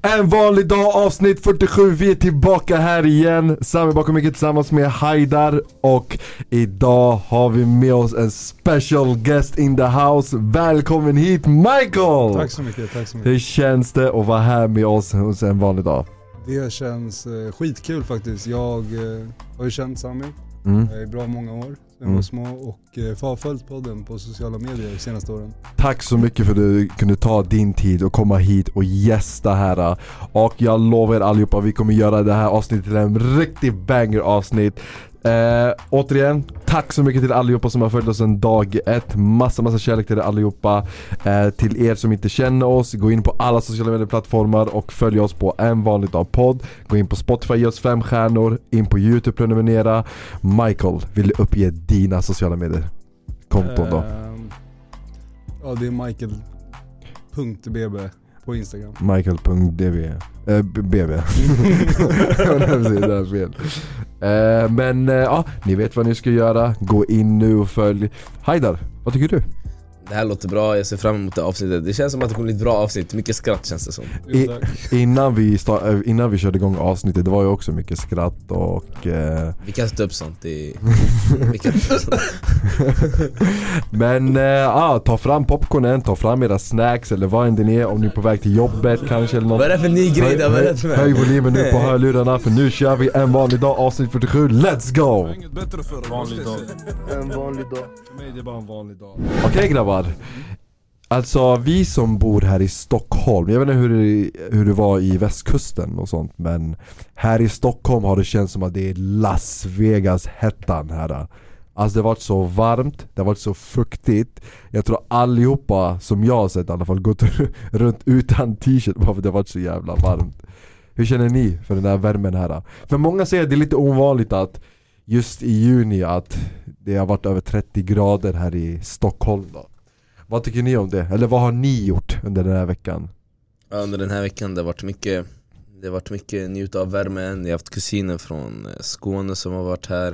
En vanlig dag, avsnitt 47, vi är tillbaka här igen. Sami bakom mycket tillsammans med Haidar. Och idag har vi med oss en special guest in the house. Välkommen hit Michael! Tack så mycket, tack så mycket. Hur känns det att vara här med oss hos en vanlig dag? Det känns skitkul faktiskt. Jag har ju känt Sami i bra många år. Jag var små och har följt podden på sociala medier de senaste åren. Tack så mycket för att du kunde ta din tid och komma hit och gästa här. Och jag lovar er allihopa, vi kommer göra det här avsnittet till en riktig banger avsnitt. Återigen, tack så mycket till allihopa som har följt oss en dag ett. Massa kärlek till er allihopa. Till er som inte känner oss, gå in på alla sociala medieplattformar och följ oss på En vanlig dag podd. Gå in på Spotify, ge oss 5 stjärnor. In på YouTube, prenumerera. Michael, vill du uppge dina sociala medier konton då? Ja, det är Michael.bb på Instagram. Michael.dv BB. Men ja, ni vet vad ni ska göra. Gå in nu och följ. Haidar, vad tycker du? Det här låter bra, jag ser fram emot det avsnittet. Det känns som att det kommer bli ett bra avsnitt, mycket skratt känns det som. Innan vi körde igång avsnittet, det var ju också mycket skratt och vi kan ta upp sånt Men ta fram popcornen, ta fram era snacks eller vad än det är, om ni är på väg till jobbet kanske eller något. Vad är det för ny grej där? Höj volymen nu på hörlurarna, för nu kör vi En vanlig dag avsnitt 47. Let's go! Inget bättre för en vanlig dag. En vanlig dag. För mig det är bara en vanlig dag. Okej grabbar. Alltså vi som bor här i Stockholm, jag vet inte hur det var i västkusten och sånt, men här i Stockholm har det känts som att det är Las Vegas hettan här. Alltså det har varit så varmt, det har varit så fuktigt. Jag tror allihopa som jag har sett i alla fall gått runt utan t-shirt bara för det har varit så jävla varmt. Hur känner ni för den här värmen här? För många säger att det är lite ovanligt att just i juni att det har varit över 30 grader här i Stockholm då. Vad tycker ni om det? Eller vad har ni gjort under den här veckan? Ja, under den här veckan det har varit mycket njuta av värmen. Jag har haft kusiner från Skåne som har varit här.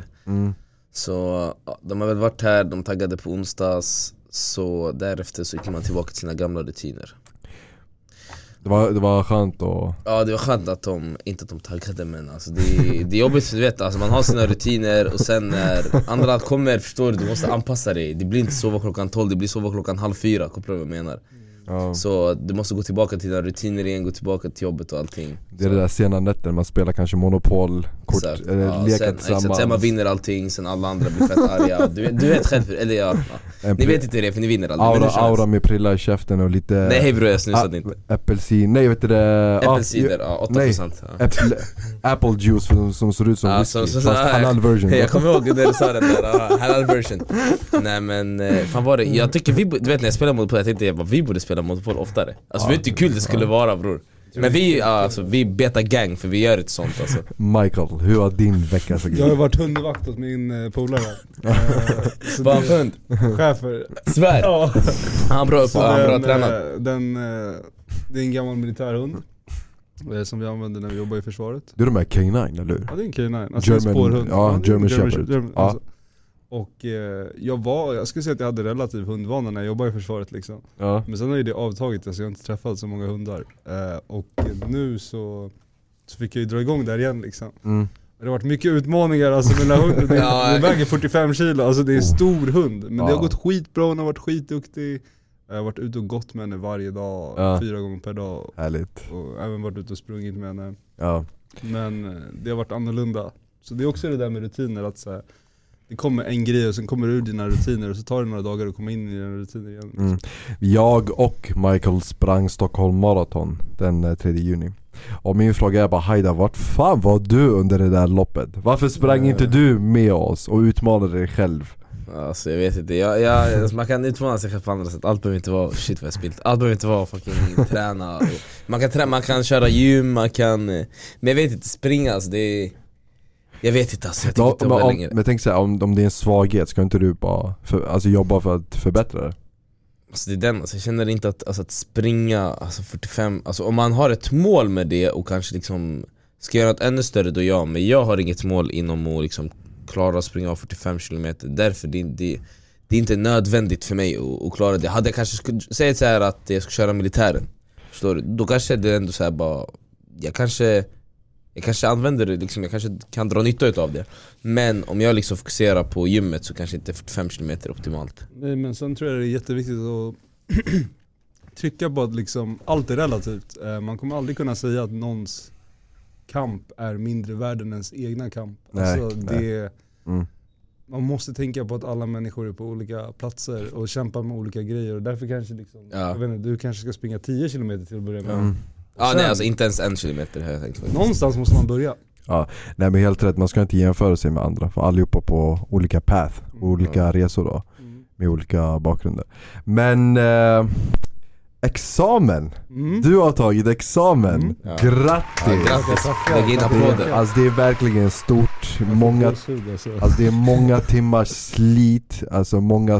Så de har väl varit här, de taggade på onsdags. Så därefter så gick man tillbaka till sina gamla rutiner. Det var skönt och... Ja, det var skönt att de taggade, men alltså det är jobbigt, du vet, alltså man har sina rutiner och sen när andra kommer, förstår du måste anpassa dig. Det blir inte sova klockan 12, det blir sova klockan 3:30, kopplar du vad jag menar. Så du måste gå tillbaka till dina rutiner igen, gå tillbaka till jobbet och allting. Det är det där sena nätter, man spelar kanske Monopol, kort, leka tillsammans. Sen man vinner allting, sen alla andra blir fett arga. Du vet själv, eller ni vet inte det för ni vinner aldrig. Aura med prilla i käften och lite... Nej bror, jag snusade inte. Äppelsin, nej vet du det... Äppelcider, 8%. Apple juice som ser ut som whisky, fast halal version. Jag kommer ihåg när du sa den där, halal version. Nej men, fan var det, jag tycker du vet när jag spelar Monopol, jag tänkte vi borde spela Monopol oftare. Alltså vet du hur kul det skulle vara bror. Men vi är beta gang för vi gör ett sånt alltså. Michael, hur har din vecka så? Jag har varit hundvakt åt min polare. Vad har han hund? Chefer. Svär? Ja. Han bra tränad. Det är en gammal militärhund som vi använder när vi jobbar i försvaret. Det är de här K9, eller hur? Ja, det är en K9, alltså en spårhund. Ja, German Shepherd. Alltså. Och jag skulle säga att jag hade relativ hundvana när jag jobbade i försvaret liksom. Ja. Men sen har ju det avtagit, alltså jag har inte träffat så många hundar. Och nu så fick jag ju dra igång där igen liksom. Det har varit mycket utmaningar alltså med den här hunden. Den väger 45 kilo, alltså det är en stor hund. Men det har gått skitbra, hon har varit skitduktig. Jag har varit ute och gått med henne varje dag, 4 gånger per dag. Härligt. Och även varit ute och sprungit med henne. Ja. Men det har varit annorlunda. Så det är också det där med rutiner, att så här, det kommer en grej och sen kommer du ur dina rutiner och så tar det några dagar att komma in i dina rutiner igen. Jag och Michael sprang Stockholm Marathon den 3 juni. Och min fråga är bara, Haida, vart fan var du under det där loppet? Varför sprang inte du med oss och utmanade dig själv? Alltså jag vet inte, alltså, man kan utmana sig själv på andra sätt. Allt behöver inte vara, shit vad jag spilt. Allt behöver inte vara fucking träna. Man kan köra gym, man kan... Men jag vet inte, springa alltså, det är... Jag vet inte alltså, jag tycker inte om det längre. Men tänk så här, om det är en svaghet, ska inte du bara jobba för att förbättra det? Alltså det är den, alltså jag känner inte att springa alltså 45, alltså om man har ett mål med det och kanske liksom ska göra något ännu större då men jag har inget mål inom att liksom klara att springa av 45 kilometer. Därför det är inte nödvändigt för mig att klara det. Hade jag kanske säga så här att jag ska köra militären, Förstår du? Då kanske det är ändå så här bara, jag kanske använder det liksom, jag kanske kan dra nytta av det. Men om jag liksom fokuserar på gymmet så kanske inte 45 km är optimalt. Nej, men sen tror jag det är jätteviktigt att trycka på att liksom allt är relativt. Man kommer aldrig kunna säga att någons kamp är mindre värd än ens egna kamp. Man måste tänka på att alla människor är på olika platser och kämpar med olika grejer. Och därför kanske liksom, jag vet inte, du kanske ska springa 10 km till att börja med. Nej, alltså inte ens 1 kilometer har jag tänkt faktiskt. Någonstans måste man börja. Ja, nej men helt rätt, man ska inte jämföra sig med andra. För allihopa på olika path, olika resor då. Med olika bakgrunder. Men examen. Du har tagit examen. Grattis. Lägg in applåder. Alltså det är verkligen stort. Det är många timmars slit. Alltså många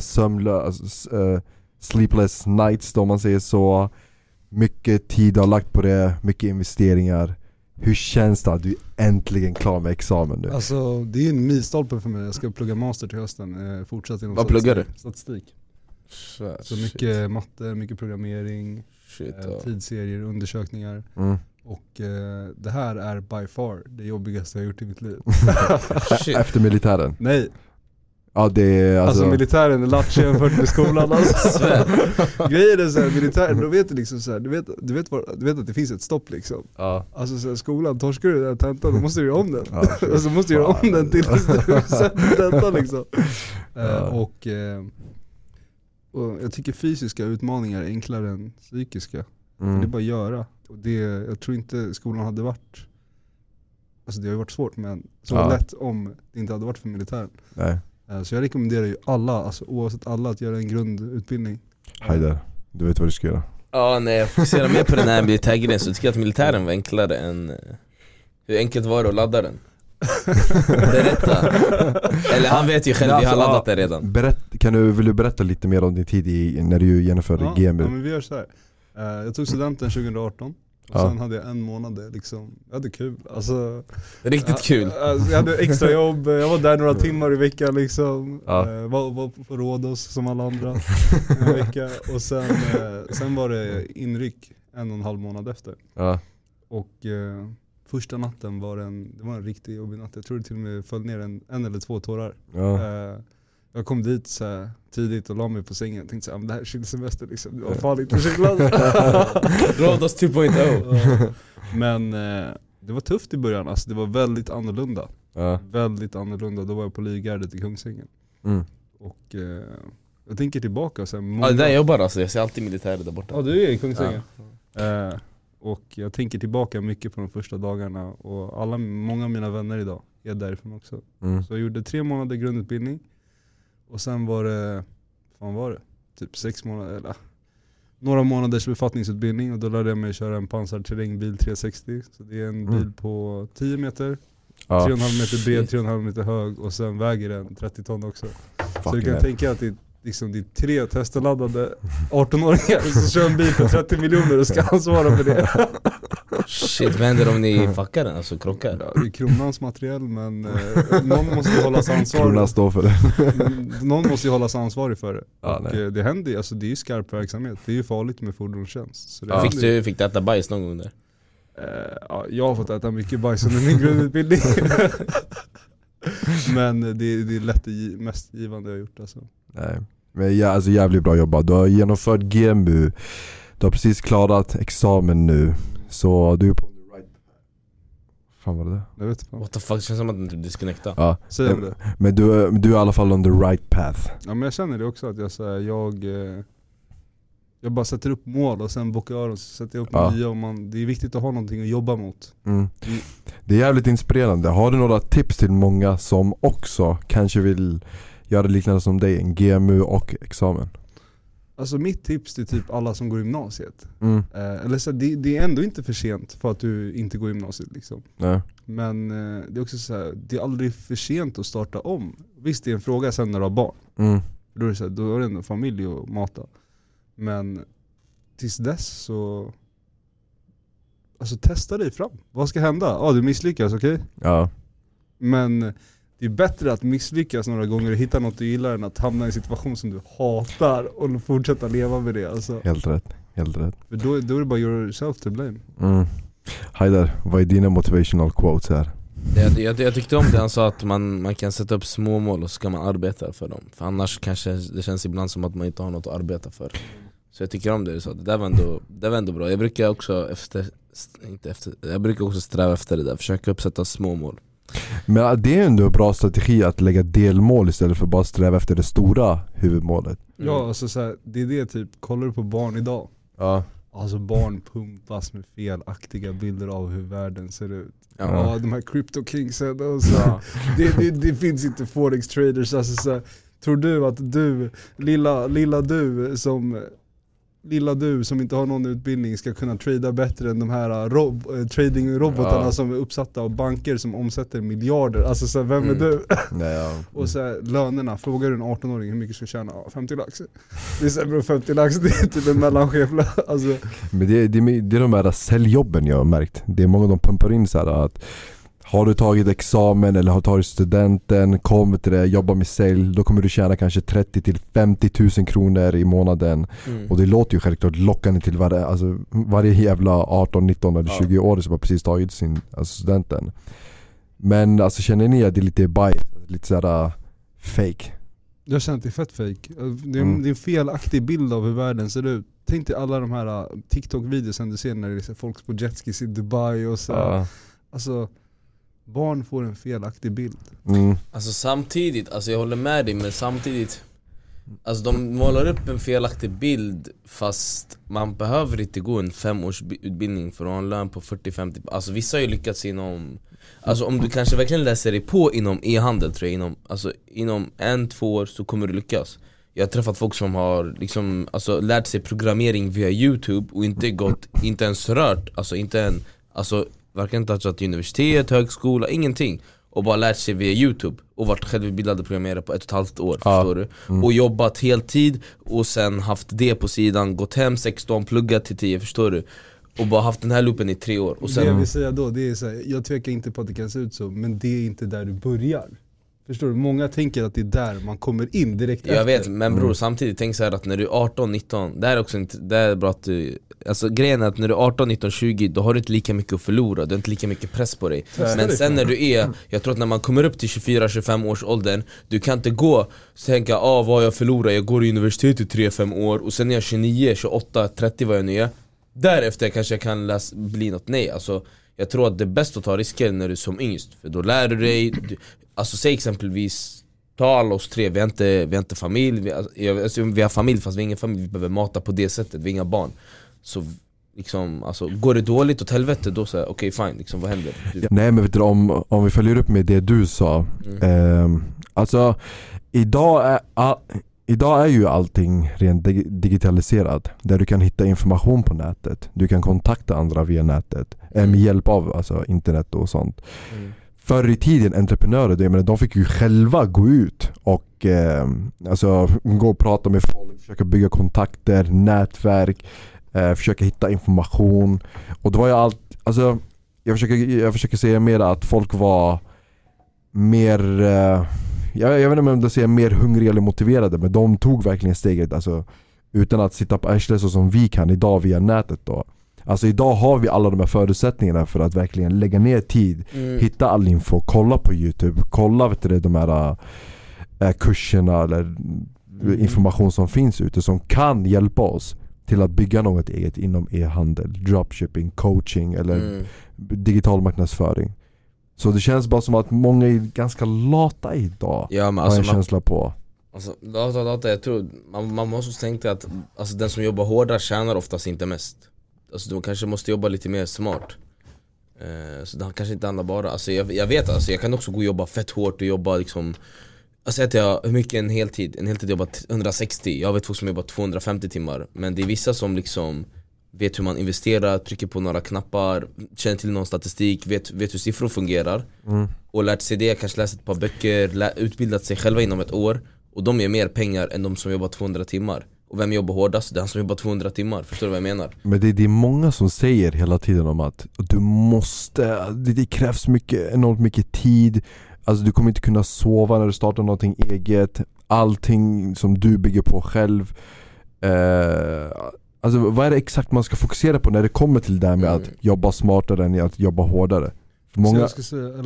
sleepless nights då man säger så. Mycket tid har lagt på det, mycket investeringar. Hur känns det att du äntligen klar med examen nu? Alltså det är en milstolpe för mig. Jag ska plugga master till hösten. Fortsätta inom Vad pluggar du? Statistik. Så mycket matte, mycket programmering, tidsserier, undersökningar. Och det här är by far det jobbigaste jag har gjort i mitt liv. Efter militären? Nej. Ja, det är alltså militären är latch jämfört med skolan alltså. Grejen är såhär, militären, då vet du liksom såhär, du vet att det finns ett stopp liksom. Alltså såhär, skolan, torskar du den tentan, då måste du göra om den. Alltså måste du göra om den till du sätter tentan liksom. Och jag tycker fysiska utmaningar är enklare än psykiska. Det är bara att göra. Och jag tror inte skolan hade varit, alltså det har ju varit svårt, men så lätt om det inte hade varit för militären. Nej. Så jag rekommenderar ju alla, alltså oavsett alla, att göra en grundutbildning. Hejder, du vet vad du ska göra. Ja, nej, jag fokuserar mer på den här militärgrejen. Så jag tycker att militären var enklare än... Hur enkelt var det att ladda den? Berätta. Eller han vet ju själv, vi har laddat det redan. Vill du berätta lite mer om din tid när du genomförde GMU? Ja, men vi gör så här. Jag tog studenten 2018. Och sen hade jag en månad liksom, jag hade kul. Alltså, riktigt kul. Jag hade extra jobb, jag var där några timmar i veckan liksom. Var på Rhodos som alla andra en vecka. Och sen var det inryck 1,5 månad efter. Och första natten var en riktigt jobbig natt. Jag tror det till och med föll ner en eller 2 tårar. Jag kom dit så här tidigt och la mig på sängen och tänkte så här, det här är chillsemester liksom. Det var fan inte chillat. Rhodos 2.0. Men det var tufft i början, alltså det var väldigt annorlunda. Väldigt annorlunda. Då var jag på Livgardet i Kungsängen. Och jag tänker tillbaka så här, där jag jobbar alltså, jag ser alltid militärer där borta. Ja, du är i Kungsängen. Och jag tänker tillbaka mycket på de första dagarna. Och många av mina vänner idag är därifrån också. Så jag gjorde 3 månader grundutbildning. Och sen var det typ 6 månader eller några månaders befattningsutbildning, och då lärde jag mig köra en pansarterrängbil 360. Så det är en bil på 10 meter, 3,5 meter bred, 3,5 meter hög, och sen väger den 30 ton också. Så du kan tänka att det är 3 testladdade 18-åringar som kör en bil för 30 miljoner och ska ansvara för det. Shit, vad händer om ni fuckar den, alltså krockar? Ja, det är kronans materiell, men någon måste ju hållas ansvarig. Kronan står för det. Någon måste ju hållas ansvarig för det. Och det händer ju, alltså det är ju skarp verksamhet. Det är ju farligt med fordonstjänst. Så Fick du äta bajs någon gång där? Jag har fått äta mycket bajs under min grundutbildning. Men det är lätt det mest givande jag har gjort alltså. Nej. Men alltså jävligt bra jobbat. Du har genomfört GMU. Du har precis klarat examen nu. Så du är på the right path. Fan var det? Jag vet inte. What the fuck, det känns som att du disconnectar. Ja, säger det. Men du är i alla fall on the right path. Ja, men jag känner det också, att jag bara sätter upp mål och sen bockar jag och så sätter jag upp nya. Och det är viktigt att ha någonting att jobba mot. Det är jävligt inspirerande. Har du några tips till många som också kanske vill göra liknande som dig, en GMU och examen? Alltså mitt tips till typ alla som går gymnasiet. Eller så det är ändå inte för sent för att du inte går gymnasiet liksom. Nej. Men det är också så här, det är aldrig för sent att starta om. Visst, det är en fråga sen när du har barn. Då är det så här, då är det en familj att mata. Men tills dess så, alltså testa dig fram. Vad ska hända? Du misslyckas, okej? Ja. Men det är bättre att misslyckas några gånger och hitta något du gillar än att hamna i en situation som du hatar och fortsätta leva med det alltså. Helt rätt. Helt rätt. För då är det bara yourself to blame. Haidar, vad är dina motivational quotes här? Jag tyckte om det han sa, att man kan sätta upp små mål och så ska man arbeta för dem. För annars kanske det känns ibland som att man inte har något att arbeta för. Så jag tycker om det du sa, det var ändå bra. Jag brukar också sträva efter det där, försöka uppsätta små mål. Men det är ändå en bra strategi att lägga delmål istället för bara sträva efter det stora huvudmålet. Ja, alltså så här, det är det typ, kollar du på barn idag? Ja. Alltså barn pumpas med felaktiga bilder av hur världen ser ut. Ja. De här crypto kingsen och så. Ja. Det finns inte forex traders. Alltså så här, tror du att du, lilla du som inte har någon utbildning ska kunna trada bättre än de här tradingrobotarna som är uppsatta av banker som omsätter miljarder? Alltså så här, vem är du? Och så här, lönerna, frågar du en 18-åring hur mycket ska tjäna? 50 lax. Det är så här, 50 lax, det är typ en mellanchef. Alltså. Men det är de här sälljobben jag har märkt. Det är många de pumpar in så här att har du tagit examen eller har tagit studenten, kommer till det, jobbar med sälj, då kommer du tjäna kanske 30 till 50 000 kronor i månaden. Och det låter ju självklart lockande till varje jävla 18, 19 eller 20 år som har precis tagit sin studenten. Men alltså, känner ni att det är lite bias, lite sådär fake? Jag känner att det är fett fake. Det är en felaktig bild av hur världen ser ut. Tänk dig alla de här TikTok-videos du ser när det är folk på jetskis i Dubai och så. Alltså, barn får en felaktig bild. Alltså samtidigt, alltså jag håller med dig, men samtidigt, alltså de målar upp en felaktig bild, fast man behöver inte gå en 5-årsutbildning för att ha en lön på 40-50. Alltså vissa har ju lyckats inom, alltså om du kanske verkligen läser dig på inom e-handel, tror jag, inom 1-2 år så kommer du lyckas. Jag har träffat folk som har liksom, alltså, lärt sig programmering via YouTube och inte ens rört, varken touchat universitet, högskola, ingenting. Och bara lärt sig via YouTube och varit självutbildade programmerare på 1,5 år, förstår du? Och jobbat heltid och sen haft det på sidan, gått hem 16, pluggat till 10, förstår du? Och bara haft den här loopen i 3 år. Och sen, det jag vill säga då, det är så här, jag tvekar inte på att det kan se ut så, men det är inte där du börjar. Förstår du? Många tänker att det är där man kommer in direkt efter. Jag vet, men bror, samtidigt tänk så här att när du är 18, 19, det är också inte, det är bra att du, alltså grejen är att när du är 18, 19, 20, då har du inte lika mycket att förlora, du har inte lika mycket press på dig. Men sen när du är, jag tror att när man kommer upp till 24-25 års åldern, du kan inte gå och tänka, vad jag förlorar, jag går i universitet i 3-5 år och sen är jag 29, 28, 30 vad jag nu är. Därefter kanske jag kan bli något. Nej, alltså jag tror att det är bäst att ta risker när du är som yngst, för då lär du dig. Alltså säg exempelvis, ta alla oss 3, vi har inte familj, vi har familj fast vi har ingen familj, vi behöver mata på det sättet, vi har inga barn. Så liksom, alltså, går det dåligt åt helvete, då säger okej, fine, liksom, vad händer? Nej, men vet du, om vi följer upp med det du sa, alltså idag är ju allting rent digitaliserat, där du kan hitta information på nätet, du kan kontakta andra via nätet med hjälp av internet och sånt. Förr i tiden, entreprenörer, de fick ju själva gå ut och gå och prata med folk, försöka bygga kontakter, nätverk, försöka hitta information. Och det var ju allt, alltså jag försöker säga mer att folk var mer, jag vet inte om de säger mer hungriga eller motiverade, men de tog verkligen steget, alltså utan att sitta på arslet så som vi kan idag via nätet då. Alltså idag har vi alla de här förutsättningarna för att verkligen lägga ner tid, hitta all info, kolla på YouTube, kolla de här kurserna eller information som finns ute som kan hjälpa oss till att bygga något eget inom e-handel, dropshipping, coaching eller digital marknadsföring. Så det känns bara som att många är ganska lata idag. Ja, men alltså, har en känsla på. Alltså, jag tror man måste tänka att alltså, den som jobbar hårdare tjänar oftast inte mest. Alltså de kanske måste jobba lite mer smart. Så det kanske inte handlar bara, alltså jag vet, alltså jag kan också gå och jobba fett hårt och jobba liksom, alltså att jag, hur mycket en heltid jobbar 160, jag vet folk som jobbar 250 timmar. Men det är vissa som liksom vet hur man investerar, trycker på några knappar, känner till någon statistik, vet hur siffror fungerar och lärt sig det, kanske läst ett par böcker, utbildat sig själva inom ett år. Och de ger mer pengar än de som jobbar 200 timmar. Och vem jobbar hårdast? Det är han som jobbar 200 timmar. Förstår du vad jag menar? Men det är många som säger hela tiden om att du måste, det krävs enormt mycket tid. Alltså du kommer inte kunna sova när du startar någonting eget. Allting som du bygger på själv. Alltså vad är det exakt man ska fokusera på när det kommer till det här med att jobba smartare än att jobba hårdare? För många... jag ska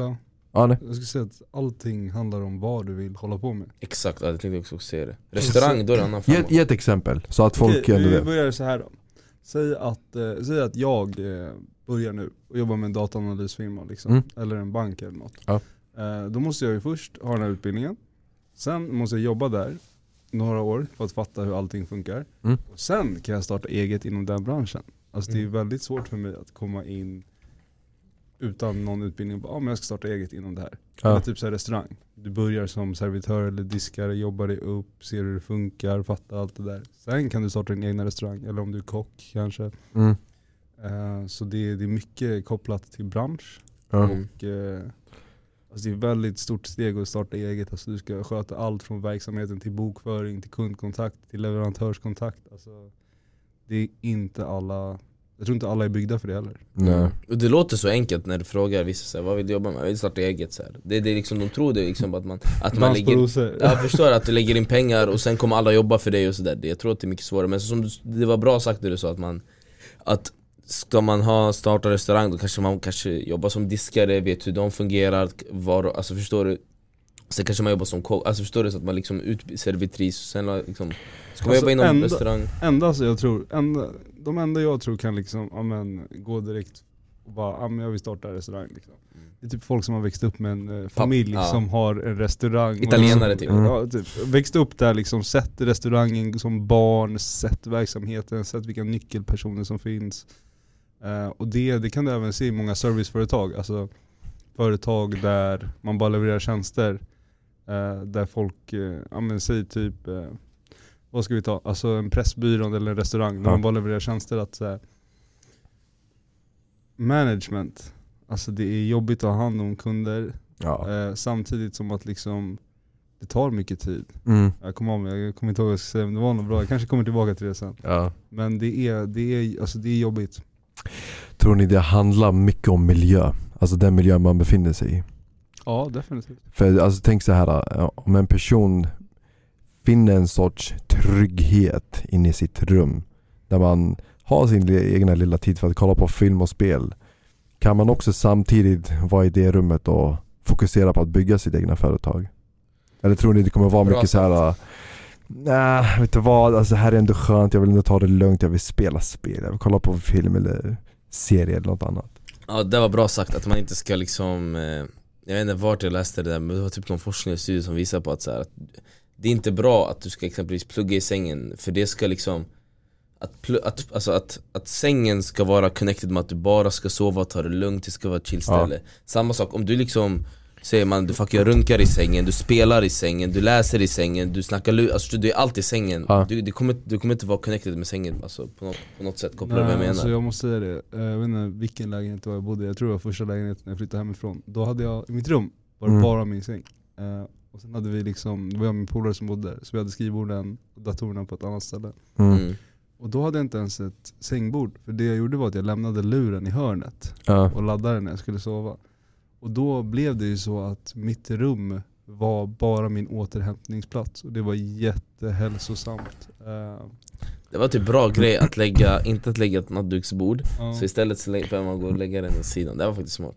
säga att allting handlar om vad du vill hålla på med. Exakt, jag tänkte också säga det. Restaurang, då är det en annan form. Ge ett exempel så att folk ändå vet. Vi börjar så här då. Säg att jag börjar nu och jobbar med en dataanalysfirma liksom, eller en bank eller något. Ja. Då måste jag ju först ha den här utbildningen. Sen måste jag jobba där några år för att fatta hur allting funkar. Och sen kan jag starta eget inom den branschen. Alltså det är väldigt svårt för mig att komma in utan någon utbildning. Men jag ska starta eget inom det här. Eller typ så här restaurang. Du börjar som servitör eller diskare, jobbar dig upp, ser hur det funkar, fattar allt det där. Sen kan du starta din egna restaurang. Eller om du är kock kanske. Så det är mycket kopplat till bransch. Och alltså det är ett väldigt stort steg att starta eget. Alltså du ska sköta allt från verksamheten till bokföring, till kundkontakt, till leverantörskontakt. Alltså det är inte alla... Jag tror inte alla är byggda för det heller. Nej. Och det låter så enkelt när du frågar vissa så här, vad vill du jobba med? Jag vill starta eget så här. Det är liksom, de tror det liksom att man lägger... Jag förstår att du lägger in pengar och sen kommer alla jobba för dig och sådär. Jag tror att det är mycket svårare. Men som det var bra sagt det du sa att ska man starta restaurang då kanske man jobbar som diskare, vet hur de fungerar, alltså förstår du. Sen kanske man jobbar som kock, alltså förstår du, så att man liksom servitris sen liksom ska man jobba inom restaurang. De enda jag tror kan liksom gå direkt och bara jag vill starta en restaurang liksom. Det är typ folk som har växt upp med en familj som har en restaurang. Italienare typ. Ja, typ. Växt upp där liksom, sett restaurangen som barn, sett verksamheten, sett vilka nyckelpersoner som finns. Och det kan du även se i många serviceföretag. Alltså företag där man bara levererar tjänster. Där folk säger typ vad ska vi ta? Alltså en pressbyrå eller en restaurang där man bara levererar tjänster. Att management, alltså det är jobbigt att ha hand om kunder. Samtidigt som att liksom det tar mycket tid. Jag kommer inte ihåg vad jag ska säga, men det var något bra. Jag kanske kommer tillbaka till det sen. Men det är jobbigt. Tror ni det handlar mycket om miljö? Alltså den miljö man befinner sig i? Ja, definitivt. För alltså tänk så här, om en person finner en sorts trygghet inne i sitt rum där man har sin egna lilla tid för att kolla på film och spel, kan man också samtidigt vara i det rummet och fokusera på att bygga sitt egna företag? Eller tror ni det kommer vara mycket så här, nej, vet du vad, alltså här är ändå skönt, jag vill ändå ta det lugnt, jag vill spela spel, jag vill kolla på film eller serie eller något annat? Ja, det var bra sagt att man inte ska liksom jag vet inte vart jag läste det där, men det var typ någon forskningsstudie som visar på att, så här, att det är inte bra att du ska exempelvis plugga i sängen, för det ska liksom att sängen ska vara connected med att du bara ska sova och ta det lugnt, det ska vara ett chillställe. Samma sak om du liksom säger man, du fucking runkar i sängen, du spelar i sängen, du läser i sängen, du snackar alltså du är alltid i sängen. Du kommer inte vara connected med sängen, alltså på något sätt, kopplar du vad jag menar. Alltså jag måste säga det, jag vet inte vilken lägenhet jag bodde i. Jag tror det var första lägenheten när jag flyttade hemifrån. Då hade jag i mitt rum bara min säng. Och sen hade vi liksom, det var jag och min polare som bodde där, så vi hade skrivborden och datorerna på ett annat ställe. Och då hade jag inte ens ett sängbord, för det jag gjorde var att jag lämnade luren i hörnet och laddade den när jag skulle sova. Och då blev det ju så att mitt rum var bara min återhämtningsplats. Och det var jättehälsosamt. Det var typ bra grej att inte att lägga ett nattduksbord. Så istället så behöver man gå och lägga den åt sidan. Det var faktiskt smart.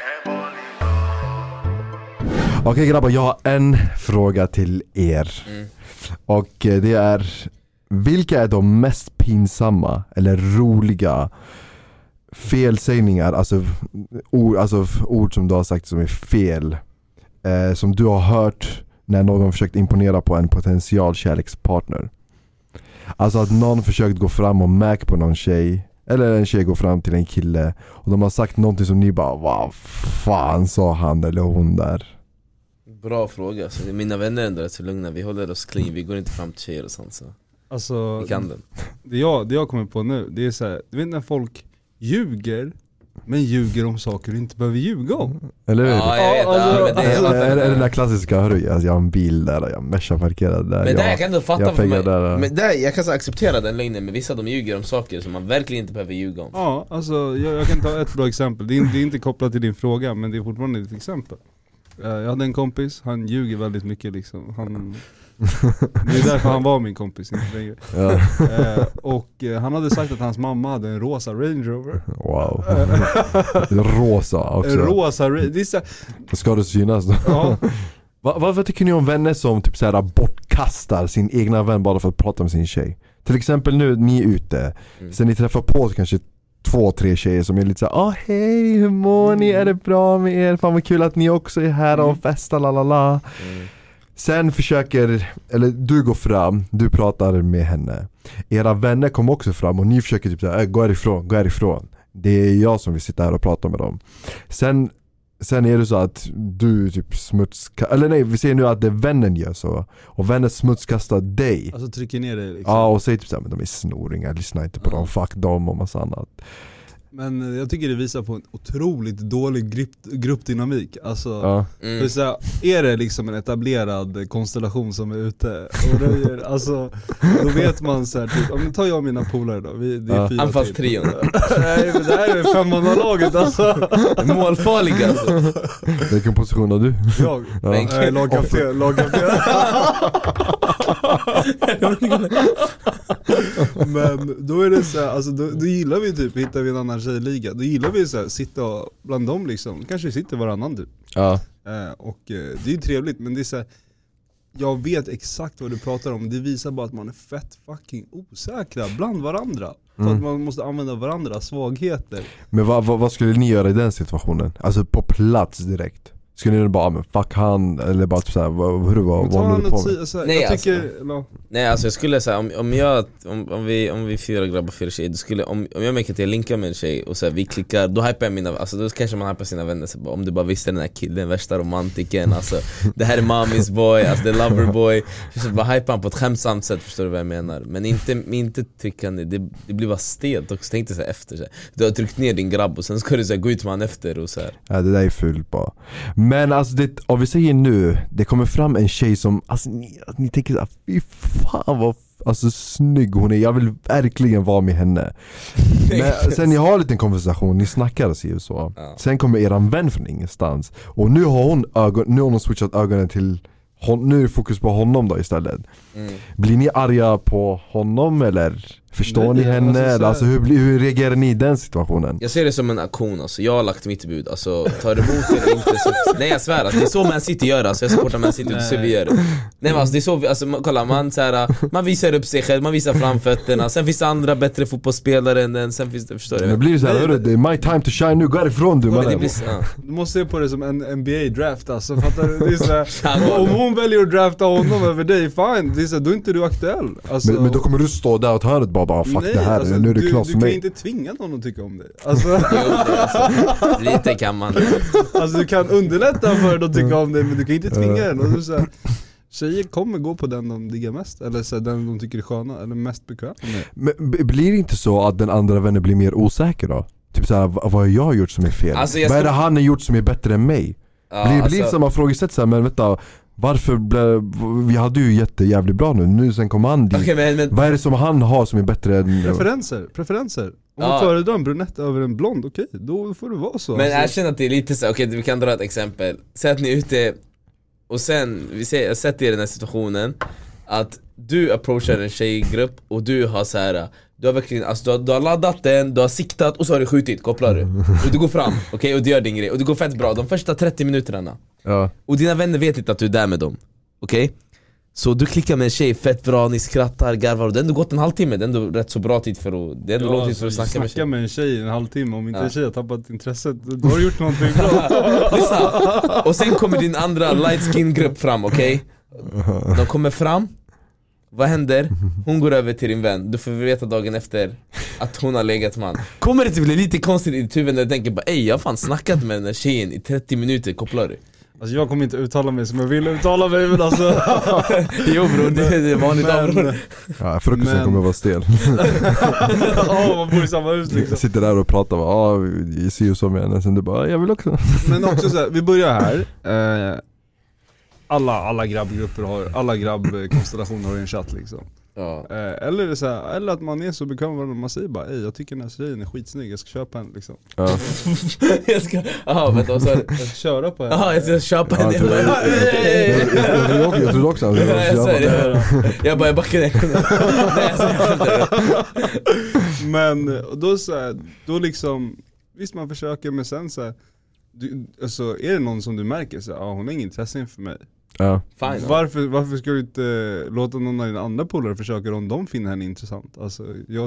Okej grabbar, jag har en fråga till er. Och det är, vilka är de mest pinsamma eller roliga felsägningar, alltså ord som du har sagt som är fel, som du har hört när någon försökt imponera på en potential kärlekspartner? Alltså att någon försökt gå fram och märka på någon tjej, eller en tjej går fram till en kille och de har sagt någonting som ni bara, vad fan sa han eller hon där? Bra fråga, så mina vänner är ändå rätt så lugna, vi håller oss clean, vi går inte fram till tjejer och sånt, så alltså, vi kan den. Det jag kommer på nu, det är så här, du vet när folk ljuger, men ljuger om saker du inte behöver ljuga om. Eller hur? Ja, jag vet. Är det den där klassiska, hörru, jag har en bil där, jag Merca parkerad där. Men där jag kan ändå fatta, men där jag kan så acceptera den lögnen, men vissa de ljuger om saker som man verkligen inte behöver ljuga om. Ja, alltså jag kan ta ett bra exempel. Det är inte kopplat till din fråga, men det är fortfarande ett exempel. Jag hade en kompis, han ljuger väldigt mycket liksom. Det är därför han var min kompis inte längre. Och han hade sagt att hans mamma hade en rosa Range Rover. Wow. Rosa också. En rosa Ska det synas då? Ja. Vad tycker ni om vänner som typ såhär bortkastar sin egna vän bara för att prata med sin tjej? Till exempel nu, ni är ute. Sen ni träffar på kanske 2-3 tjejer som är lite såhär hej, hur mår ni? Är det bra med er? Fan vad kul att ni också är här och festar, lalala. Sen eller du går fram, du pratar med henne. Era vänner kommer också fram och ni försöker typ såhär, gå härifrån. Det är jag som vill sitta här och prata med dem. Sen är det så att du typ eller nej, vi ser nu att det vännen gör så. Och vännen smutskastar dig. Alltså trycker ner dig liksom. Ja, och säger typ såhär, men de är snoringar, lyssna inte på dem, fuck dem och massa annat. Men jag tycker det visar på en otroligt dålig gruppdynamik. Alltså, för så här, är det liksom en etablerad konstellation som är ute och röjer, alltså, då vet man så här, typ, om tar jag och mina polare då, det är 4 anfallstrion. Nej, men det här är 5-mannalaget alltså. Målfarlig alltså. Vilken position har du? Jag? Lagkapten. Men då är det så här, alltså, då gillar vi typ, hittar vi en annan tjejliga, då gillar vi så här, sitta bland dem liksom, kanske sitter varannan typ. Och det är ju trevligt, men det är så här, jag vet exakt vad du pratar om. Det visar bara att man är fett fucking osäkra bland varandra. För att man måste använda varandras svagheter. Men vad skulle ni göra i den situationen? Alltså på plats direkt? Skulle ni bara, men fuck han, eller bara såhär, hur vad håller du på med? Nej, jag tycker, nej, alltså jag skulle säga, om vi 4 grabbar 4 tjejer, då skulle, om jag märker att jag linkar med en tjej och så här, vi klickar, då hypar jag mina, alltså då kanske man hypar sina vänner så bara, om du bara visste den här killen, värsta romantiken, alltså det här är mommy's boy, alltså det är lover boy, så bara hypar han på ett skämtsamt sätt, förstår du vad jag menar? Men inte tryckande, det blir bara stelt också, tänk dig så här efter så här. Du har tryckt ner din grabb och sen ska du så här, gå ut med han efter och så här. Ja, det där är fult bara. Men alltså om vi säger nu, det kommer fram en tjej som, alltså ni tänker såhär, fy fan vad alltså, snygg hon är, jag vill verkligen vara med henne. Men sen ni har en liten konversation, ni snackar och så. Sen kommer eran vän från ingenstans. Och nu har hon switchat ögonen till nu är fokus på honom då istället. Blir ni arga på honom eller förstår ni henne? Alltså hur reagerar ni i den situationen? Jag ser det som en aktion, alltså. Jag har lagt mitt bud, alltså tar emot eller inte så. Nej, jag svär, alltså, det är så Man City gör, alltså. Jag supportar Man City och så vi gör det. Nej, men alltså, det är så, alltså, kolla, man visar upp sig själv, man visar framfötterna. Sen finns det andra bättre fotbollsspelare än den. Sen finns det, förstår du? Det blir så här, det är my time to shine, nu går ifrån du. Du måste se på det som en NBA-draft, alltså. Fattar du? Det är så här, om hon väljer att drafta honom över dig, fine. Det är så här, då är inte du aktuell. Alltså, men då kommer du stå där och ta hörnet bara fuck nej, det här, alltså, nu är det knas för mig. Du kan inte tvinga någon att tycka om dig. Alltså. Lite kan man. Alltså du kan underlätta för dem att tycka om dig, men du kan inte tvinga den. Och så här, tjejer kommer gå på den de diggar mest, eller så här, den de tycker är sköna, eller mest bekväm. Men blir det inte så att den andra vännen blir mer osäker då? Typ såhär, vad har jag gjort som är fel? Alltså, vad är det han har gjort som är bättre än mig? Blir det samma frågesätt såhär, men vänta, varför vi hade ju jävligt bra nu sen kom han dit. Okay, men vad är det som han har som är bättre än... Preferenser. Om du föredrar en brunett över en blond, okej, då får det vara så. Men jag känner att det är lite så, okej, vi kan dra ett exempel. Säg att ni är ute och sen, jag sätter er i den här situationen att du approachar en tjejgrupp och du har så här, du har verkligen, alltså du har laddat den, du har siktat och så har du skjutit, kopplar du. Och du går fram, okej, och du gör din grej och det går fett bra de första 30 minuterna. Ja. Och dina vänner vet inte att du är där med dem. Okej? Så du klickar med en tjej, fett bra, ni skrattar, garvar. Och det har ändå gått en halvtimme, det är ändå rätt så bra tid för att... Det är ändå lång tid för att snacka med en tjej en halvtimme. Om inte en tjej har tappat intresset, då har du gjort någonting bra. Lyssna. Och sen kommer din andra light skin grupp fram, okej? De kommer fram. Vad händer? Hon går över till din vän. Du får veta dagen efter att hon har legat man. Kommer det att bli lite konstigt i ditt huvud när du tänker bara, ej, jag har fan snackat med den här tjejen i 30 minuter, kopplar du? Alltså jag kommer inte uttala mig som jag vill uttala mig, men alltså... Jo bror, det är vanligt dag bror. Ja, frukosten kommer vara stel. Man bor i samma hus liksom. Jag sitter där och pratar, jag ser ju så med henne. Sen du bara, jag vill också. Men också så här, vi börjar här. Alla grabbgrupper har, alla grabbkonstellationer har en chatt liksom. Ja. Eller är det så här, eller att man är så bekväm med varandra, man säger bara jag tycker den här tjejen är skitsnygg, jag ska köpa en liksom. Ja. Jag ska, vänta, vad sa du? Jag ska köra på henne. Jag ska köpa en. Jag trodde också Jag bara backade. Men då så här, då liksom, visst man försöker, men sen så här, alltså är det någon som du märker så här, hon har ingen intresse för mig. Ja. Fine, varför ska du inte låta någon av dina andra polare försöka om de finner henne intressant? Alltså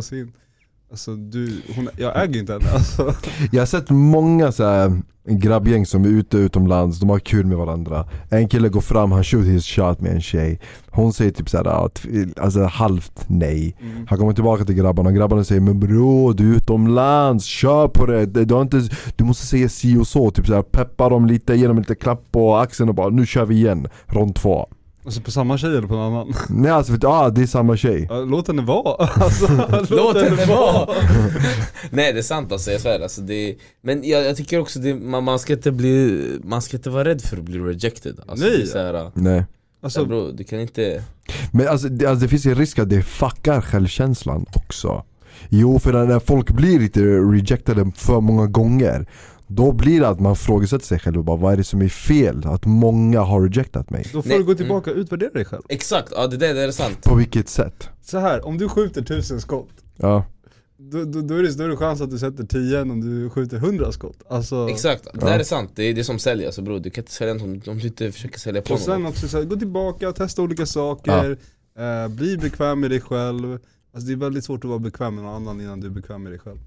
jag äger inte henne alltså. Jag har sett många så här grabbgäng som är ute utomlands, de har kul med varandra. En kille går fram, han shoot his shot med en tjej. Hon säger typ såhär, alltså halvt nej. Han kommer tillbaka till grabbarna och grabbarna säger, men bro, du är utomlands, kör på det. Du måste säga si och så, typ såhär, peppa dem lite, ge dem lite klapp på axeln och bara, nu kör vi igen, rond 2. Alltså på samma tjej eller på en annan? Nej alltså, det är samma tjej. Låt henne vara. Alltså, låt henne vara. Nej, det är sant alltså, jag svär alltså, men jag tycker också man ska inte vara rädd för att bli rejected alltså. Nej. Det är så här, nej. Alltså bro, du kan inte. Men alltså det finns en risk att det fuckar självkänslan också. Jo, för när folk blir lite rejectade för många gånger, då blir det att man frågar sig själv och bara, vad är det som är fel? Att många har rejectat mig. Då får du gå tillbaka och utvärdera dig själv. Exakt, ja det är sant. På vilket sätt? Så här, om du skjuter 1000 skott, ja. Då är det större chans att du sätter 10 om du skjuter 100 skott. Alltså, exakt, det där är sant. Det är det som säljer, alltså bro. Du kan inte sälja något om du inte försöker sälja på något. Och sen också så här, gå tillbaka, testa olika saker, bli bekväm med dig själv. Alltså det är väldigt svårt att vara bekväm med någon annan innan du är bekväm med dig själv.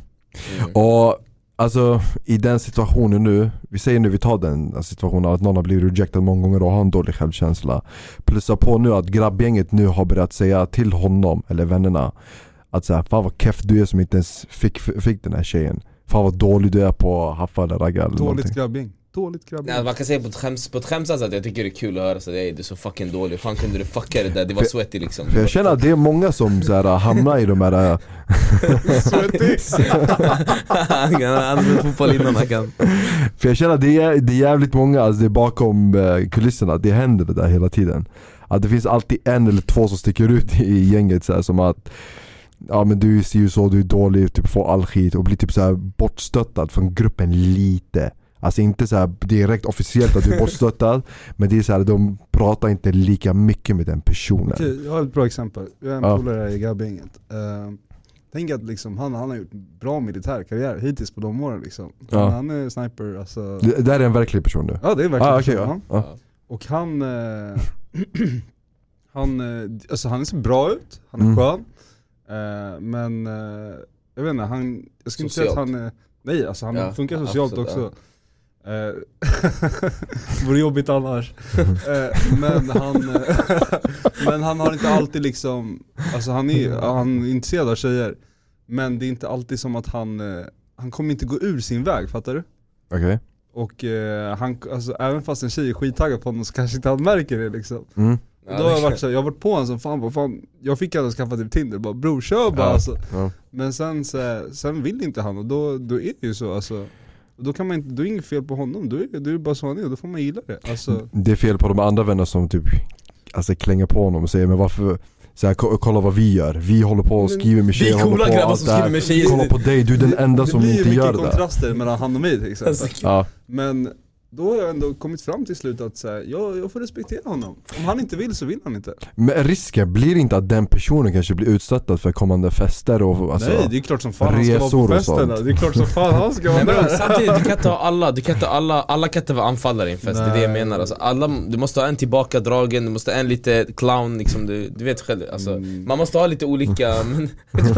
Och alltså i den situationen nu, vi tar den situationen att någon har blivit rejectad många gånger och har en dålig självkänsla. Plussa på nu att grabbgänget nu har börjat säga till honom eller vännerna att så här, fan vad keff du är som inte ens fick den här tjejen. Fan vad dålig du är på haffa eller ragga eller dåligt grabbgäng. Ja, man kan säga på ett skämsamt att jag tycker det är kul att höra så du är så fucking dålig. Fan kunde du fucka det där, det var sweaty liksom. För jag känner att det är många som så här, hamnar i de här sweaty. Han kan fotboll innan han kan. För jag känner att det är jävligt många, alltså det är bakom kulisserna, det händer det där hela tiden. Att det finns alltid en eller två som sticker ut i gänget så här, som att ja men du ser ju så, du är dålig, typ får all skit och blir typ så här bortstöttad från gruppen lite. Alltså inte så här direkt officiellt att du är bortstöttad, men det är så här, de pratar inte lika mycket med den personen. Okej, jag har ett bra exempel. Jag är en polare i grabbgänget. Tänk att liksom, han har gjort bra militär karriär hittills på de åren liksom. Han är sniper alltså. Det där är en verklig person nu. Ja, det är verkligen okay, person. Och han är så bra ut, han är skön. Men jag vet inte, jag skulle inte säga att han är, nej alltså han funkar socialt också. Det vore jobbigt annars. Men han har inte alltid liksom, alltså han är intresserad av tjejer, men det är inte alltid som att han kommer inte gå ur sin väg, fattar du? Okej. Och alltså, även fast en tjej är skittaggad på honom så kanske inte han märker det liksom. Då har jag varit på honom som fan, jag fick aldrig skaffa till Tinder, bara bror kör bara alltså. Men sen vill inte han, och då är det ju så alltså. Då kan man inte, då är inget fel på honom, då är det bara så han är, och då får man gilla det alltså. Det är fel på de andra vänner som typ alltså klänger på honom och säger, men varför så här, kolla vad vi gör, vi håller på och skriver med tjejer, håller på allt där, kolla på dig, du är den enda som inte gör det. Det blir mycket kontraster mellan han och mig till exempel. Men då har jag ändå kommit fram till slut att så här, jag får respektera honom. Om han inte vill så vill han inte. Men risken blir inte att den personen kanske blir utstöttad för kommande fester och alltså, nej, det är klart som fan han ska vara på festerna. Det är klart som fan han ska vara där. Samtidigt, du kan inte ha alla kan inte vara anfallare i en fest. Det är det jag menar alltså, du måste ha en tillbakadragen, du måste ha en lite clown liksom, du vet själv alltså, man måste ha lite olika men jag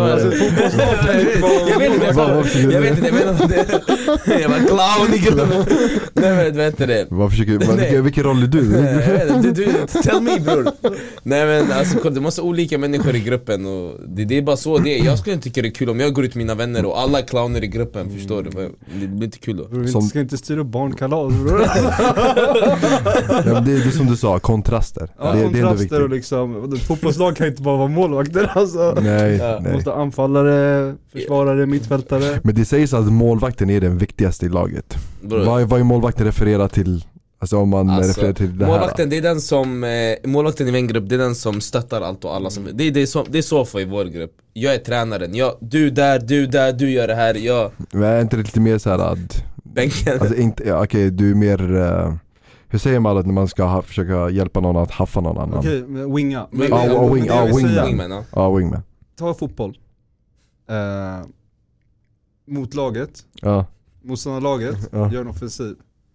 vet inte, jag menar det. Jag var clown i gruppen. Nej men vet inte det. Vilken roll är du? Du tell me bror. Nej men alltså det måste olika människor i gruppen och det är bara så det är. Jag skulle inte tycka det är kul om jag går ut med mina vänner och alla är clowner i gruppen, förstår du? Det blir inte kul då. Du ska inte styra barnkalas bror. Ja, det är som du sa, kontraster. Ja, det kontraster är ändå viktigt. Och liksom, ett fotbollslag kan inte bara vara målvakter alltså. Nej. Måste anfallare, försvarare, mittfältare. Men det sägs att målvakten är den viktigaste i laget. Vad är målvakten refererar till? Alltså om man refererar till det här. Målvakten, det är den som målvakten i en grupp, det är den som stöttar allt och alla som det är så för i vår grupp. Jag är tränaren. Du där, du gör det här. Men är inte det lite mer så här att bänken. alltså inte okej, du är mer hur säger man att när man ska försöka hjälpa någon att haffa någon annan? Okej, winga. Wingman. Ja, wingman. Ta fotboll. Mot laget. Ja. Motståndarlaget gör en offensiv.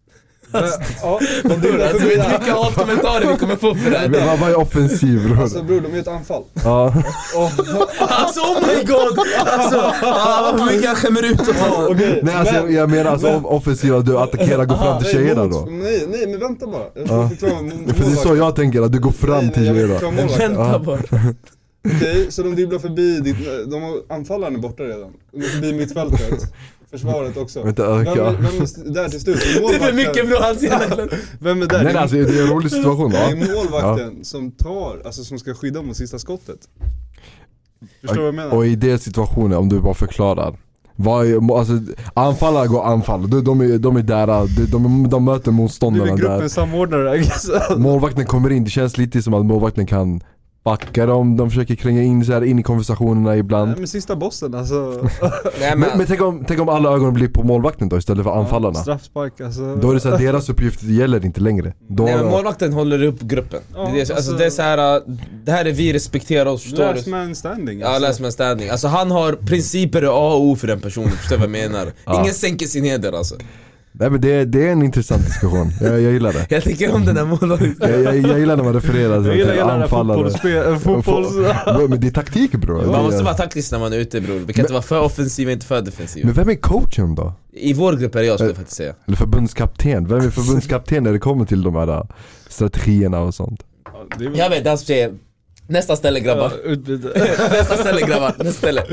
Om du vet vilka avkommentarer vi kommer få för det här. Men vad är offensiv, bror? Alltså bror, de är ett anfall. Ja. Alltså oh my god. Alltså hur mycket jag skämmer ut okay. Nej alltså jag menar alltså offensiv att du attackerar, går fram till tjejerna då. Nej men vänta bara. För det är så jag tänker, att du går fram till tjejerna. Vänta bara. Okej, så de dribblar förbi de har anfallaren borta redan. De är förbi mittfältet. Försvaret också. Vänta, vem är där till slut? Det är för mycket bro, han ser. Vem är där? Nej alltså det är en rolig situation va? Det är målvakten som alltså som ska skydda mot sista skottet. Förstår du vad jag menar? Och i den situationen, om du bara förklarar alltså anfallare går anfall. De är där, de möter motståndarna där. Det är gruppen samordnare. Målvakten kommer in, det känns lite som att målvakten kan backa dem, de försöker kränga in så här in i konversationerna ibland. Nej men sista bossen alltså. Nej, men tänk om alla ögon blir på målvakten då istället för anfallarna. Straffspark alltså. Då är det så att deras uppgift gäller inte längre. Då nej men målvakten håller upp gruppen. Ja, alltså det är så här, det här är vi respekterar oss, förstår du? Last man standing. Alltså. Ja, last man standing. Alltså han har principer A och O för den personen, förstår vad jag menar. Ingen sänker sin heder alltså. Nej men det är en intressant diskussion. Jag gillar det. Jag tycker om den här målvakten. Jag gillar när man refererar till anfallare. Fotbolls. Men det är taktik bror. Man måste vara taktisk när man är ute bror. Vi kan inte vara för offensiv och inte för defensiv. Men vem är coachen då? I vår grupp är det jag skulle faktiskt säga. Eller förbundskapten. Vem är förbundskapten när det kommer till de här strategierna och sånt? Jag vet, han säger nästa ställe grabbar. Nästa ställe grabbar. Nästa ställe.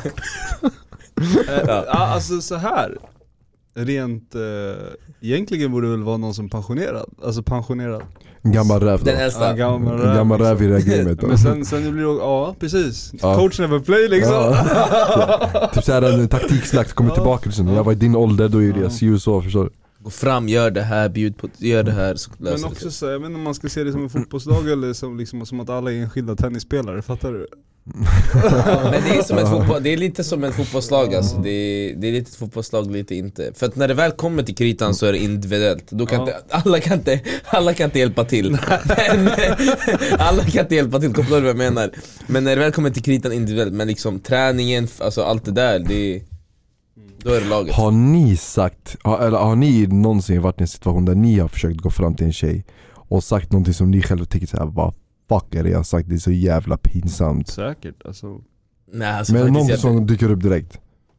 Alltså så här. Rent egentligen borde det väl vara någon som pensionerad. Alltså pensionerad. Gammal räv då. Den äldsta. Gammal räv i det här gamet då. Men sen blir det precis. Coach never play liksom. Typ såhär en taktiksnack kommer tillbaka liksom. Jag var i din ålder, då är det jag så förstår. Gå fram, gör det här, bjud på, gör det här så löser. Men också så, jag vet inte om man ska se det som en fotbollslag eller som att alla är enskilda tennisspelare, fattar du? Men det är som ett fotboll, det är lite som ett fotbollslag alltså. Det är lite ett fotbollslag, lite inte. För att när det väl kommer till kritan så är det individuellt. Då kan inte, alla kan inte hjälpa till. Men, alla kan inte hjälpa till, kopplar du vad jag menar. Men när det väl kommer till kritan individuellt, men liksom träningen, alltså allt det där, då är det laget. Har ni sagt, eller har ni någonsin varit i en situation där ni har försökt gå fram till en tjej och sagt någonting som ni själva tycker såhär, vad fuck är det jag har sagt, det är så jävla pinsamt? Säkert, alltså. Nej, alltså men någon som dyker upp direkt.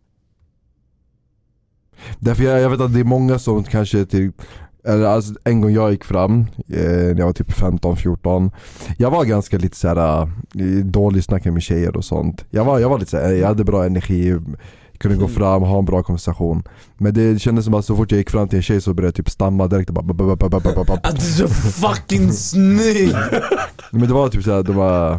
Därför jag vet att det är många som kanske eller alltså en gång jag gick fram när jag var typ 15-14. Jag var ganska lite såhär dålig snackare med tjejer och sånt. Jag var lite såhär, jag hade bra energi, kunde gå fram och ha en bra konversation. Men det kändes som att så fort jag gick fram till en tjej så började jag typ stamma direkt och bara att du är så fucking snygg. Men det var typ såhär, det var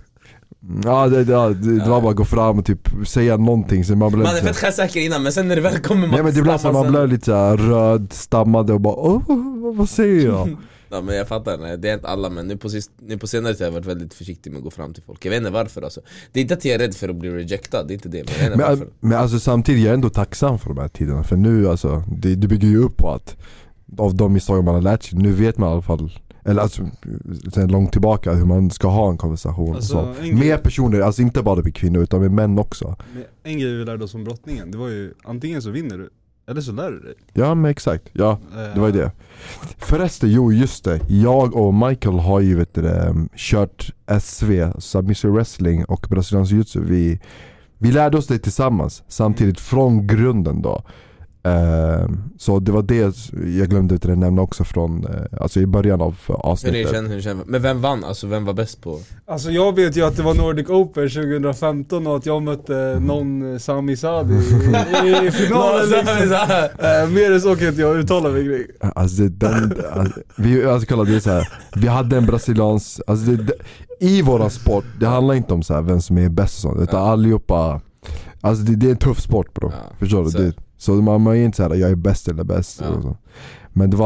bara att gå fram och typ säga någonting så man är fett självsäker innan, men sen när det väl kommer nej, men det blev så man blev lite såhär röd, stammade och bara vad säger jag? Ja men jag fattar, nej, det är inte alla, men nu på senare tid har jag varit väldigt försiktig med att gå fram till folk. Jag vet inte varför alltså. Det är inte att jag är rädd för att bli rejectad, det är inte det, men jag vet inte varför. Men alltså samtidigt jag är ändå tacksam för de här tiderna. För nu alltså, det bygger ju upp på att av de misstag man har lärt sig, nu vet man i alla fall, eller alltså sen långt tillbaka, hur man ska ha en konversation alltså, och så. Med personer, alltså inte bara med kvinnor utan med män också. En grej vi lärde oss om brottningen, det var ju antingen så vinner du eller så lär du dig. Ja men exakt, ja det var ju det. Förresten, just det, jag och Michael har ju kört SV, Submission Wrestling och Brasiliansk Jiu-Jitsu. Vi lärde oss det tillsammans samtidigt från grunden då. Så det var det jag glömde att nämna också från alltså i början av avsnittet. Hur känner. Men vem vann? Alltså vem var bäst på? Alltså jag vet ju att det var Nordic Open 2015 och att jag mötte någon Sami Sadi i finalen liksom. Mer än så kan inte jag uttala mig kring. Alltså kolla, det är så här. Vi hade en brasiliansk, alltså i våran sport, det handlar inte om så här vem som är bäst och sånt, utan allihopa, alltså det är en tuff sport bro. Förstår du? Så man är inte såhär, jag är bäst eller bäst. Ja. Och så. Men det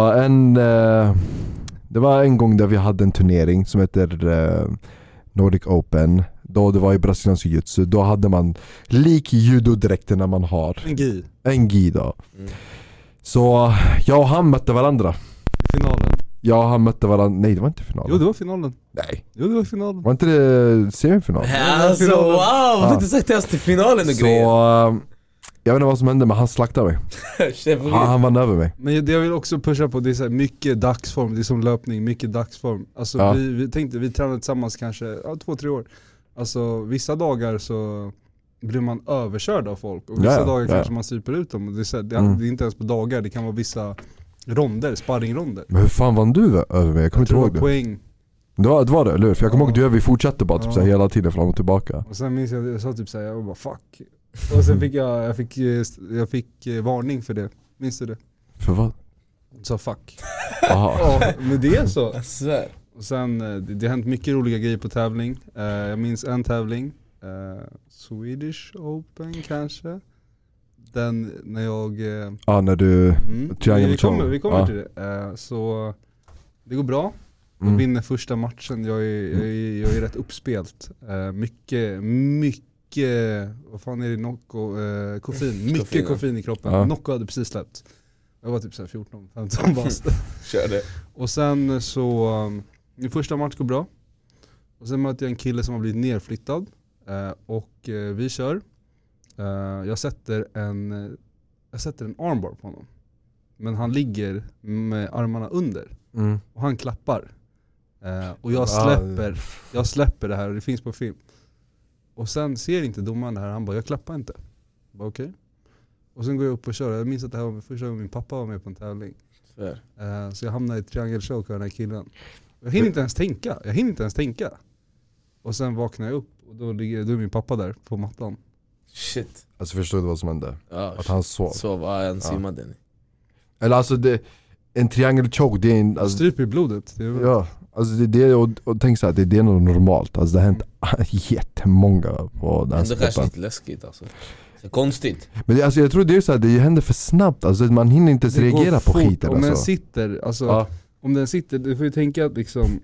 var en gång där vi hade en turnering som heter Nordic Open. Då det var i brasiliansk jiu-jitsu. Då hade man lik judodräkterna man har. En gi då. Så jag och han mötte varandra. Finalen. Jag och han mötte varandra. Nej, det var inte finalen. Jo, det var finalen. Nej. Jo, det var finalen. Var inte det semifinal? Alltså wow, varför inte sagt ens till finalen och Så grejer? jag vet inte vad som hände, men han slaktade mig. Han vann över mig. Men det jag vill också pusha på, det är så här mycket dagsform, det är som löpning, mycket dagsform. Alltså vi tänkte, vi tränade tillsammans kanske 2-3 år. Alltså vissa dagar så blir man överkörd av folk och vissa dagar kanske man super ut dem. Och det är, så här, det är inte ens på dagar, det kan vara vissa ronder, sparringronder. Men hur fan vann du över mig? Jag kommer inte ihåg det. Poäng. Det var det, eller hur? För jag kommer ihåg att vi fortsatte bara typ, så här, hela tiden fram och tillbaka. Och sen minns jag sa typ såhär, jag var bara fuck. Och sen fick jag fick varning för det. Minns du det? För vad? Jag sa fuck. Aha. Ja, men det är så. Jag svär. Och sen, det har hänt mycket roliga grejer på tävling. Jag minns en tävling, Swedish Open kanske. Den när jag... när du... Vi kommer till det. Så det går bra. Jag vinner första matchen. Jag är rätt uppspelt. Mycket, vad fan är det? Koffein. Mycket koffein i kroppen. Nocco hade precis släppt. Jag var typ så här 14-15 bast. Körde. Och sen så, min första match går bra. Och sen möter jag en kille som har blivit nerflyttad. Och vi kör. Jag sätter en armbar på honom. Men han ligger med armarna under. Och han klappar. Och jag släpper det här och det finns på film. Och sen ser inte domaren det här. Han bara, jag klappar inte. Jag bara, okej. Och sen går jag upp och kör. Jag minns att det här var första gången min pappa var med på en tävling. Så jag hamnar i triangle choke av den här killen. Jag hinner inte ens tänka. Och sen vaknar jag upp och då är min pappa där på mattan. Shit. Alltså förstår du vad som hände? Ja, att han sov. Sov, han simmade. Eller alltså en triangle choke, det är en... Alltså, stryp i blodet. Ja, alltså det och tänk så här, det är något normalt. Alltså det har hänt jättemånga på den sporten. Det kanske lite läskigt alltså. Det är konstigt. Men det, alltså, jag tror det är så här, det händer för snabbt. Alltså man hinner inte ens reagera på skiten. Om den sitter, alltså om den sitter, du får ju tänka att liksom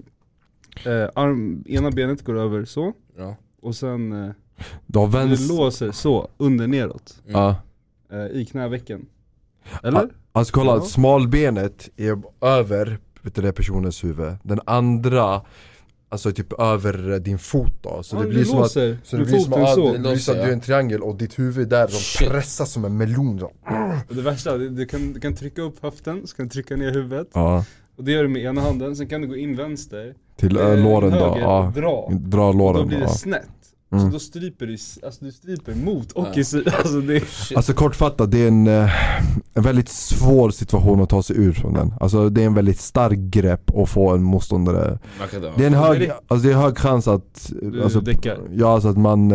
ena benet går över så. Ja. Och sen det låser så under neråt. I knävecken. Eller? Alltså kolla, smalbenet är över personens huvud. Den andra alltså typ över din fot då. Så det blir som att det blir som att du är en triangel och ditt huvud där de pressar som en melon då. Och det värsta, du kan trycka upp höften, så kan du trycka ner huvudet. Ja. Och det gör du med ena handen, sen kan du gå in vänster till låren då. Ja. Dra låren. Då blir det snett. Så då stryper du stryper mot och i sidan. Alltså kortfattat, det är en väldigt svår situation att ta sig ur från den. Alltså det är en väldigt stark grepp att få en motståndare. Det är en hög chans att däckar. Ja, så att man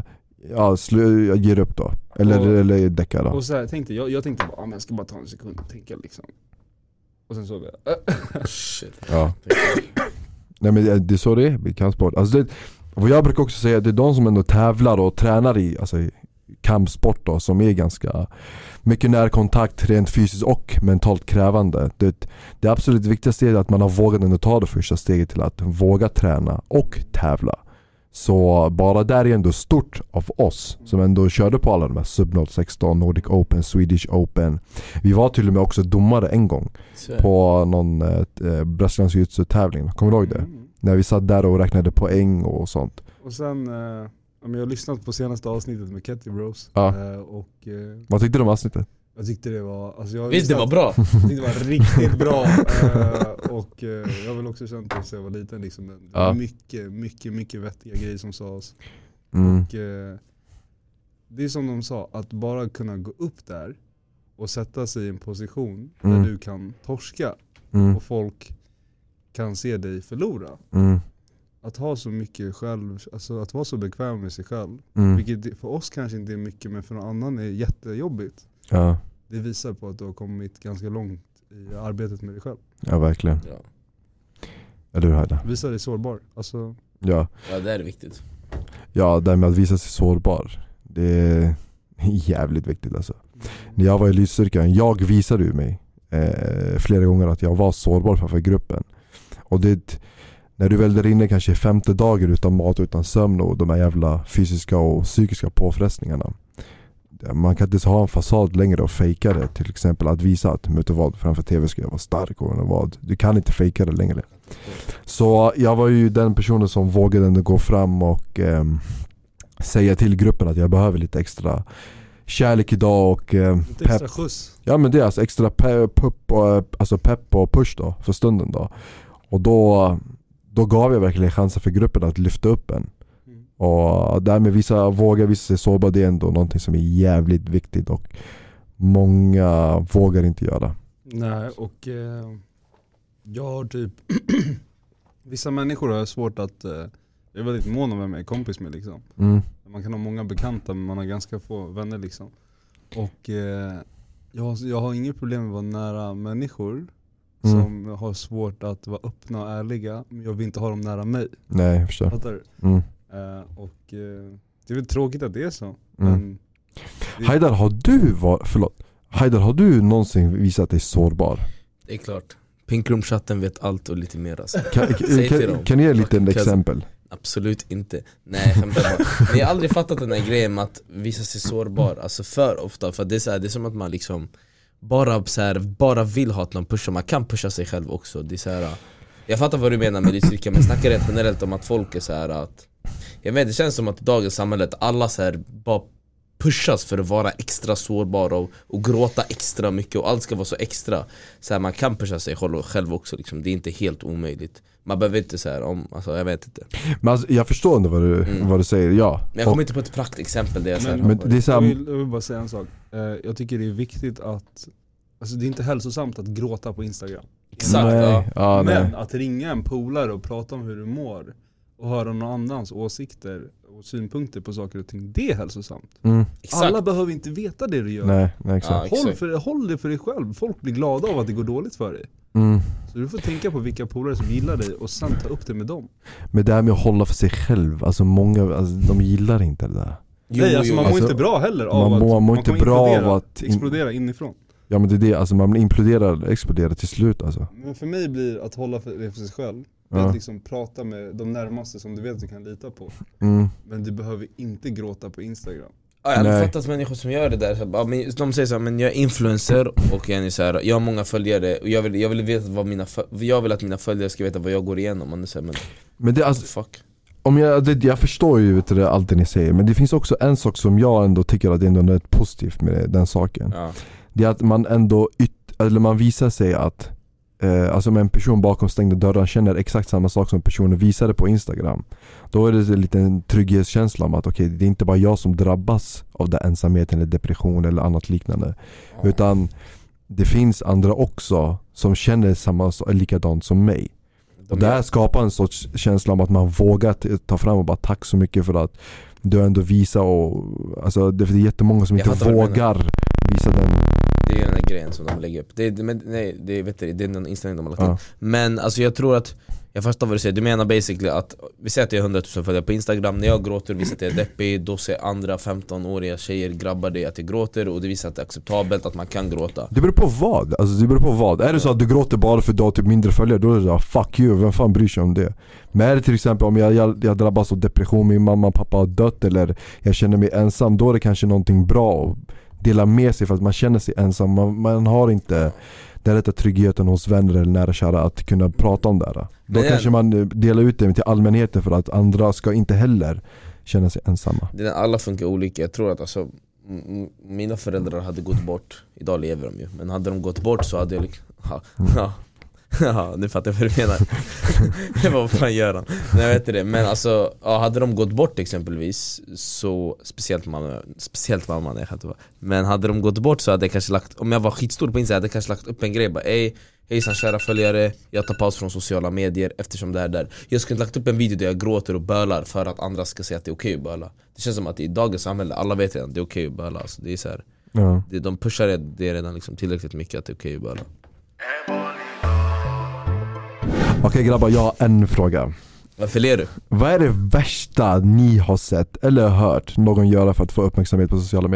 ger upp då. Eller däckar då. Och så här, jag tänkte bara, men jag ska bara ta en sekund och tänka liksom. Och sen såg jag. Shit. Ja. Nej men det är så det är i kampsport. Alltså och jag brukar också säga att det är de som ändå tävlar och tränar i kampsport då, som är ganska mycket närkontakt rent fysiskt och mentalt krävande. Det absolut viktigaste är att man har vågat ändå ta det första steget till att våga träna och tävla. Så bara där är ändå stort av oss som ändå körde på alla de här Sub 016, Nordic Open, Swedish Open. Vi var till och med också domare en gång på någon brasiliansk jiu-jitsu-tävling. Kommer du ihåg det? När vi satt där och räknade poäng och sånt. Och sen, jag har lyssnat på senaste avsnittet med Ketty Bros. Vad tyckte du om avsnittet? Jag tyckte det var... Visst det var bra? Jag tyckte det var riktigt bra. Och jag har väl också känt det så jag var liten. Liksom, mycket vettiga grejer som sades. Och det är som de sa, att bara kunna gå upp där och sätta sig i en position där du kan torska och folk kan se dig förlora. Att ha så mycket själv, alltså att vara så bekväm med sig själv, vilket för oss kanske inte är mycket, men för någon annan är jättejobbigt. Ja. Det visar på att du har kommit ganska långt i arbetet med dig själv. Ja, verkligen. Eller hur, Haida? Visa dig sårbar. Alltså... Ja, det är viktigt. Ja, det med att visa sig sårbar. Det jävligt viktigt alltså. När jag var i lysstyrkan, jag visade ju mig flera gånger att jag var sårbar framför gruppen. Och det, när du väl där inne kanske 5:e dagen utan mat, utan sömn och de här jävla fysiska och psykiska påfrestningarna. Man kan inte ha en fasad längre och fejka det. Till exempel att visa att vad, framför tv ska jag vara stark och vad. Du kan inte fejka det längre. Så jag var ju den personen som vågade ändå gå fram och säga till gruppen att jag behöver lite extra kärlek idag och lite extra skjuts. Ja, men det är alltså extra pepp och push då för stunden då. Och då gav jag verkligen chansen för gruppen att lyfta upp en. Och därmed våga visa sig sårbar, det är ändå någonting som är jävligt viktigt och många vågar inte göra. Nej, och jag har typ vissa människor har svårt att jag är väldigt mån om vem jag är kompis med liksom. Man kan ha många bekanta men man har ganska få vänner liksom. Och jag har inget problem med att vara nära människor som har svårt att vara öppna och ärliga, men jag vill inte ha dem nära mig. Nej, jag förstår. Fattar du? Det är väl tråkigt att det är så. Men Haidar, har du någonsin visat dig sårbar? Det är klart. Pinkroom-chatten vet allt och lite mer alltså. Kan du ge lite en exempel? Absolut inte. Nej, skämtar bara. Men jag har aldrig fattat den här grejen med att visa sig sårbar. Alltså för ofta. För det är, så här, det är som att man liksom bara vill ha att någon pushar. Man kan pusha sig själv också. Det är så här, jag fattar vad du menar med det, men snackar rätt generellt om att folk är så här att jag vet, det känns som att i dagens samhället alla så här bara pushas för att vara extra sårbar och gråta extra mycket och allt ska vara så extra. Så här, man kan pusha sig själv också liksom. Det är inte helt omöjligt. Man behöver inte så här alltså jag vet inte. Men alltså, jag förstår inte vad du säger. Ja. Men jag kommer inte på ett praktexempel där jag säger. Men det är så här, jag vill bara säga en sak. Jag tycker det är viktigt att alltså det är inte hälsosamt att gråta på Instagram. Exakt. Nej. Ja, men att ringa en polare och prata om hur du mår och höra någon annans åsikter och synpunkter på saker och ting, det är hälsosamt. Alla behöver inte veta det du gör. Nej, exakt. Håll det för dig själv. Folk blir glada av att det går dåligt för dig. Så du får tänka på vilka polare som gillar dig och sen ta upp det med dem. Men det här med att hålla för sig själv, alltså många, alltså, de gillar inte det där. Nej, alltså man mår inte bra heller av man mår inte bra av att explodera inifrån. Ja, men det är det, alltså man exploderar till slut alltså. Men för mig blir att hålla för sig själv att liksom prata med de närmaste som du vet du kan lita på. Men du behöver inte gråta på Instagram. Jag har fattat människor som gör det där så bara, men de säger så här, men jag är influencer och jag är så här, jag har många följare och jag vill veta jag vill att mina följare ska veta vad jag går igenom. Man är så här, men det alltså, fuck. Jag förstår ju allt det ni säger, men det finns också en sak som jag ändå tycker att det ändå är något positivt med den saken. Det är att man ändå man visar sig att alltså med en person bakom stängda dörrar känner exakt samma sak som personen visade på Instagram. Då är det en liten trygghetskänsla om att okej, det är inte bara jag som drabbas av den ensamheten eller depression eller annat liknande, utan det finns andra också som känner likadant som mig. Och det här skapar en sorts känsla om att man vågar ta fram och bara tack så mycket för att du ändå visar och alltså det är jättemånga som inte vågar visa den. Det är den här grejen som de lägger upp. Det är någon Instagram de har lagt in. Men alltså jag tror att jag förstår vad du säger. Du menar basically att vi säger att jag har 100 000 följare på Instagram. När jag gråter visar att jag är deppig, då ser andra 15-åriga tjejer, grabbar det att jag gråter, och det visar att det är acceptabelt att man kan gråta. Det beror på vad? Alltså det beror på vad? Är det så att du gråter bara för att du har typ mindre följare, då är det så fuck you, vem fan bryr sig om det? Men är det till exempel om jag drabbas av depression, min mamma och pappa har dött, eller jag känner mig ensam, då är det kanske någonting bra att dela med sig för att man känner sig ensam. Man har inte den rätta tryggheten hos vänner eller nära kära att kunna prata om det här. Då kanske man delar ut det till allmänheten för att andra ska inte heller känna sig ensamma. Alla funkar olika. Jag tror att alltså, mina föräldrar hade gått bort. Idag lever de ju. Men hade de gått bort så hade jag ja, nu fattar jag vad du menar. Vad fan gör han? Nej, jag vet det. Men alltså, hade de gått bort exempelvis, så speciellt mamma, nej, men hade de gått bort så hade jag kanske lagt, om jag var skitstor på Instagram, hade jag kanske lagt upp en grej bara, hejsan kära följare, jag tar paus från sociala medier eftersom det här där. Jag skulle inte lagt upp en video där jag gråter och bölar för att andra ska säga att det är okej att böla. Det känns som att i dagens samhälle alla vet redan att det är okej att böla. Alltså, det är så här, de pushar det redan liksom tillräckligt mycket att det är okej att böla. Okej grabbar, jag har en fråga. Varför ler du? Vad är det värsta ni har sett eller hört någon göra för att få uppmärksamhet på sociala medier?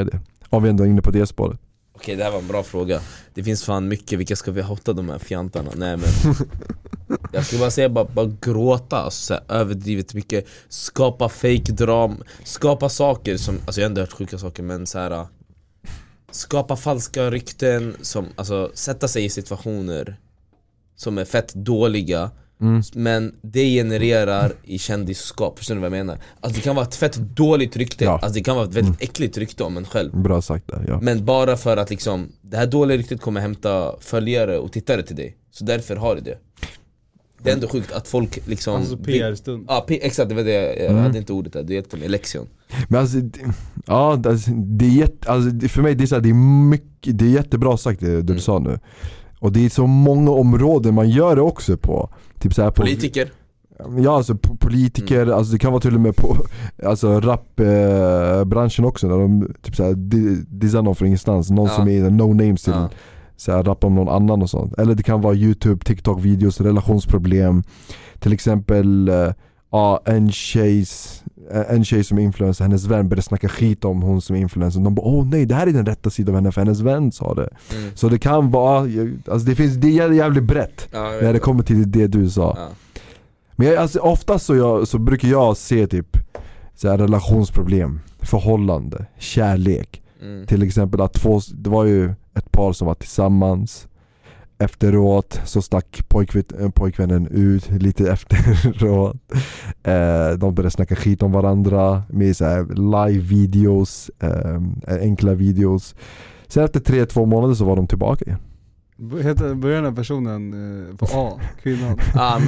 Om vi ändå är inne på det spåret. Okej, det här var en bra fråga. Det finns fan mycket, vilka ska vi hota de här fjantarna? Nej men jag skulle bara säga, bara gråta, alltså, så här, överdrivet mycket. Skapa fake dram, skapa saker som, alltså jag har ändå hört sjuka saker, men så här, skapa falska rykten som, alltså sätta sig i situationer som är fett dåliga. Men det genererar i kändisskap. Förstår du vad jag menar? Alltså det kan vara ett fett dåligt rykte, alltså det kan vara ett väldigt äckligt rykte om en själv. Bra sagt där, ja. Men bara för att liksom, det här dåliga ryktet kommer hämta följare och tittare till dig. Så därför har du det. Det är ändå sjukt att folk liksom, alltså PR-stund. Ja, exakt, det var det. Jag hade inte ordet där, det hjälpte mig, lektion. Men alltså, ja, det är alltså, för mig det är så här, det är jättebra sagt det du sa nu. Och det är så många områden man gör det också på. Typ så här på politiker. Ja, alltså politiker, alltså det kan vara till och med på alltså rapbranschen också, när de typ så här designar någon från ingenstans, någon som är no names till så här, rappa om någon annan och sånt. Eller det kan vara YouTube, TikTok-videos, relationsproblem. Till exempel en tjej som är influencer, hennes vän började snacka skit om hon som är influencer. De bara, nej, det här är den rätta sidan av henne, för hennes vän sa det. Så det kan vara, alltså det är jävligt brett när det kommer till det du sa. Men alltså, oftast så brukar jag se typ så här, relationsproblem, förhållande, kärlek. Till exempel att det var ju ett par som var tillsammans. Efteråt så stack pojkvännen ut lite efteråt. De började snacka skit om varandra med så här live-videos, enkla videos. Sen efter 3-2 månader så var de tillbaka igen. Börjar den här personen på A, kvinnan?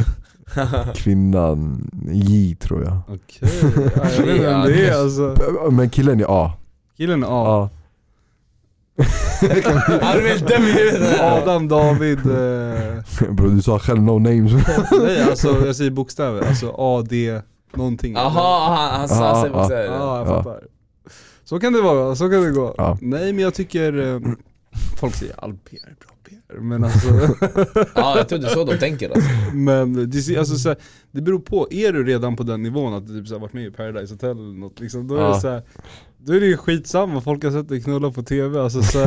Kvinnan J, tror jag. Okej, jag vet inte vem det är alltså. Men killen är A. Killen är A. Adam, David Bro, du sa själv no names. Nej, alltså jag säger bokstäver. Alltså A, D, någonting. Han sa sig bokstäver. Ja, jag fattar. Så kan det vara, så kan det gå. Nej, men jag tycker folk säger all PR är bra PR, men alltså ja, jag tror det är så de tänker alltså. Men det, alltså, så här, det beror på, är du redan på den nivån att du typ så här, varit med i Paradise Hotel eller något liksom, då är det så här, då är det ju skitsamma, folk har sett dig knulla på tv, alltså så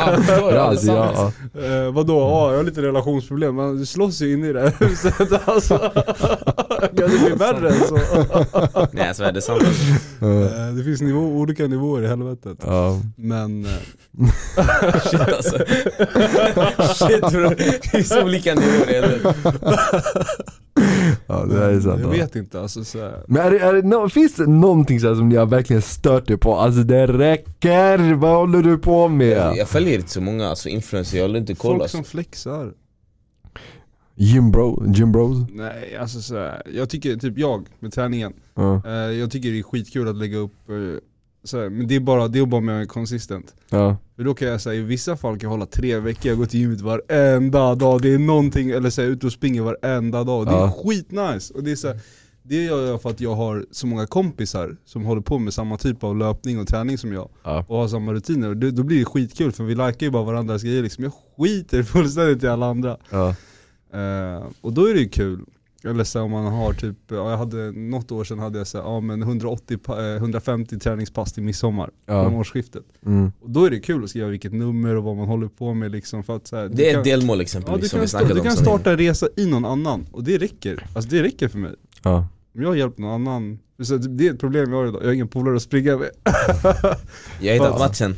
vadå, jag har lite relationsproblem, men du slåss ju in i det huset, alltså. Kan det bli värre så? Nej, så är det sant. Det finns olika nivåer i helvetet. Men shit alltså. Shit bro, det finns olika nivåer i helvetet. Ja, det är sant. Jag vet inte alltså, så här. Men finns det någonting så här som jag verkligen stört dig på? Alltså det räcker, vad håller du på med? Jag följer inte så många alltså, influencer, jag håller inte kolla. Folk som flexar. Gym bros? Nej, alltså så här, jag tycker typ jag med träningen. Jag tycker det är skitkul att lägga upp så här, men det är bara med att konsistent. För då kan jag säga, i vissa fall kan jag hålla 3 veckor, jag går till gymmet varenda dag, det är någonting, eller så här, ut och springer varenda dag. Det är skitnice. Och det är så här, det gör jag för att jag har så många kompisar som håller på med samma typ av löpning och träning som jag, och har samma rutiner, och då blir det skitkul, för vi likar ju bara varandras grejer liksom. Jag skiter fullständigt i alla andra. Och då är det ju kul. Eller så om man har typ, jag hade något år sedan hade jag så men 150 träningspass till midsommar från årsskiftet. Och då är det kul att skriva vilket nummer och vad man håller på med liksom, för att så här, det är ett delmål exempelvis som vi snackade om. Du kan starta en resa i någon annan, och det räcker. Alltså det räcker för mig. Om jag har hjälpt någon annan, så det är ett problem jag har idag. Jag har ingen polare att springa med. Jag har hittat matchen.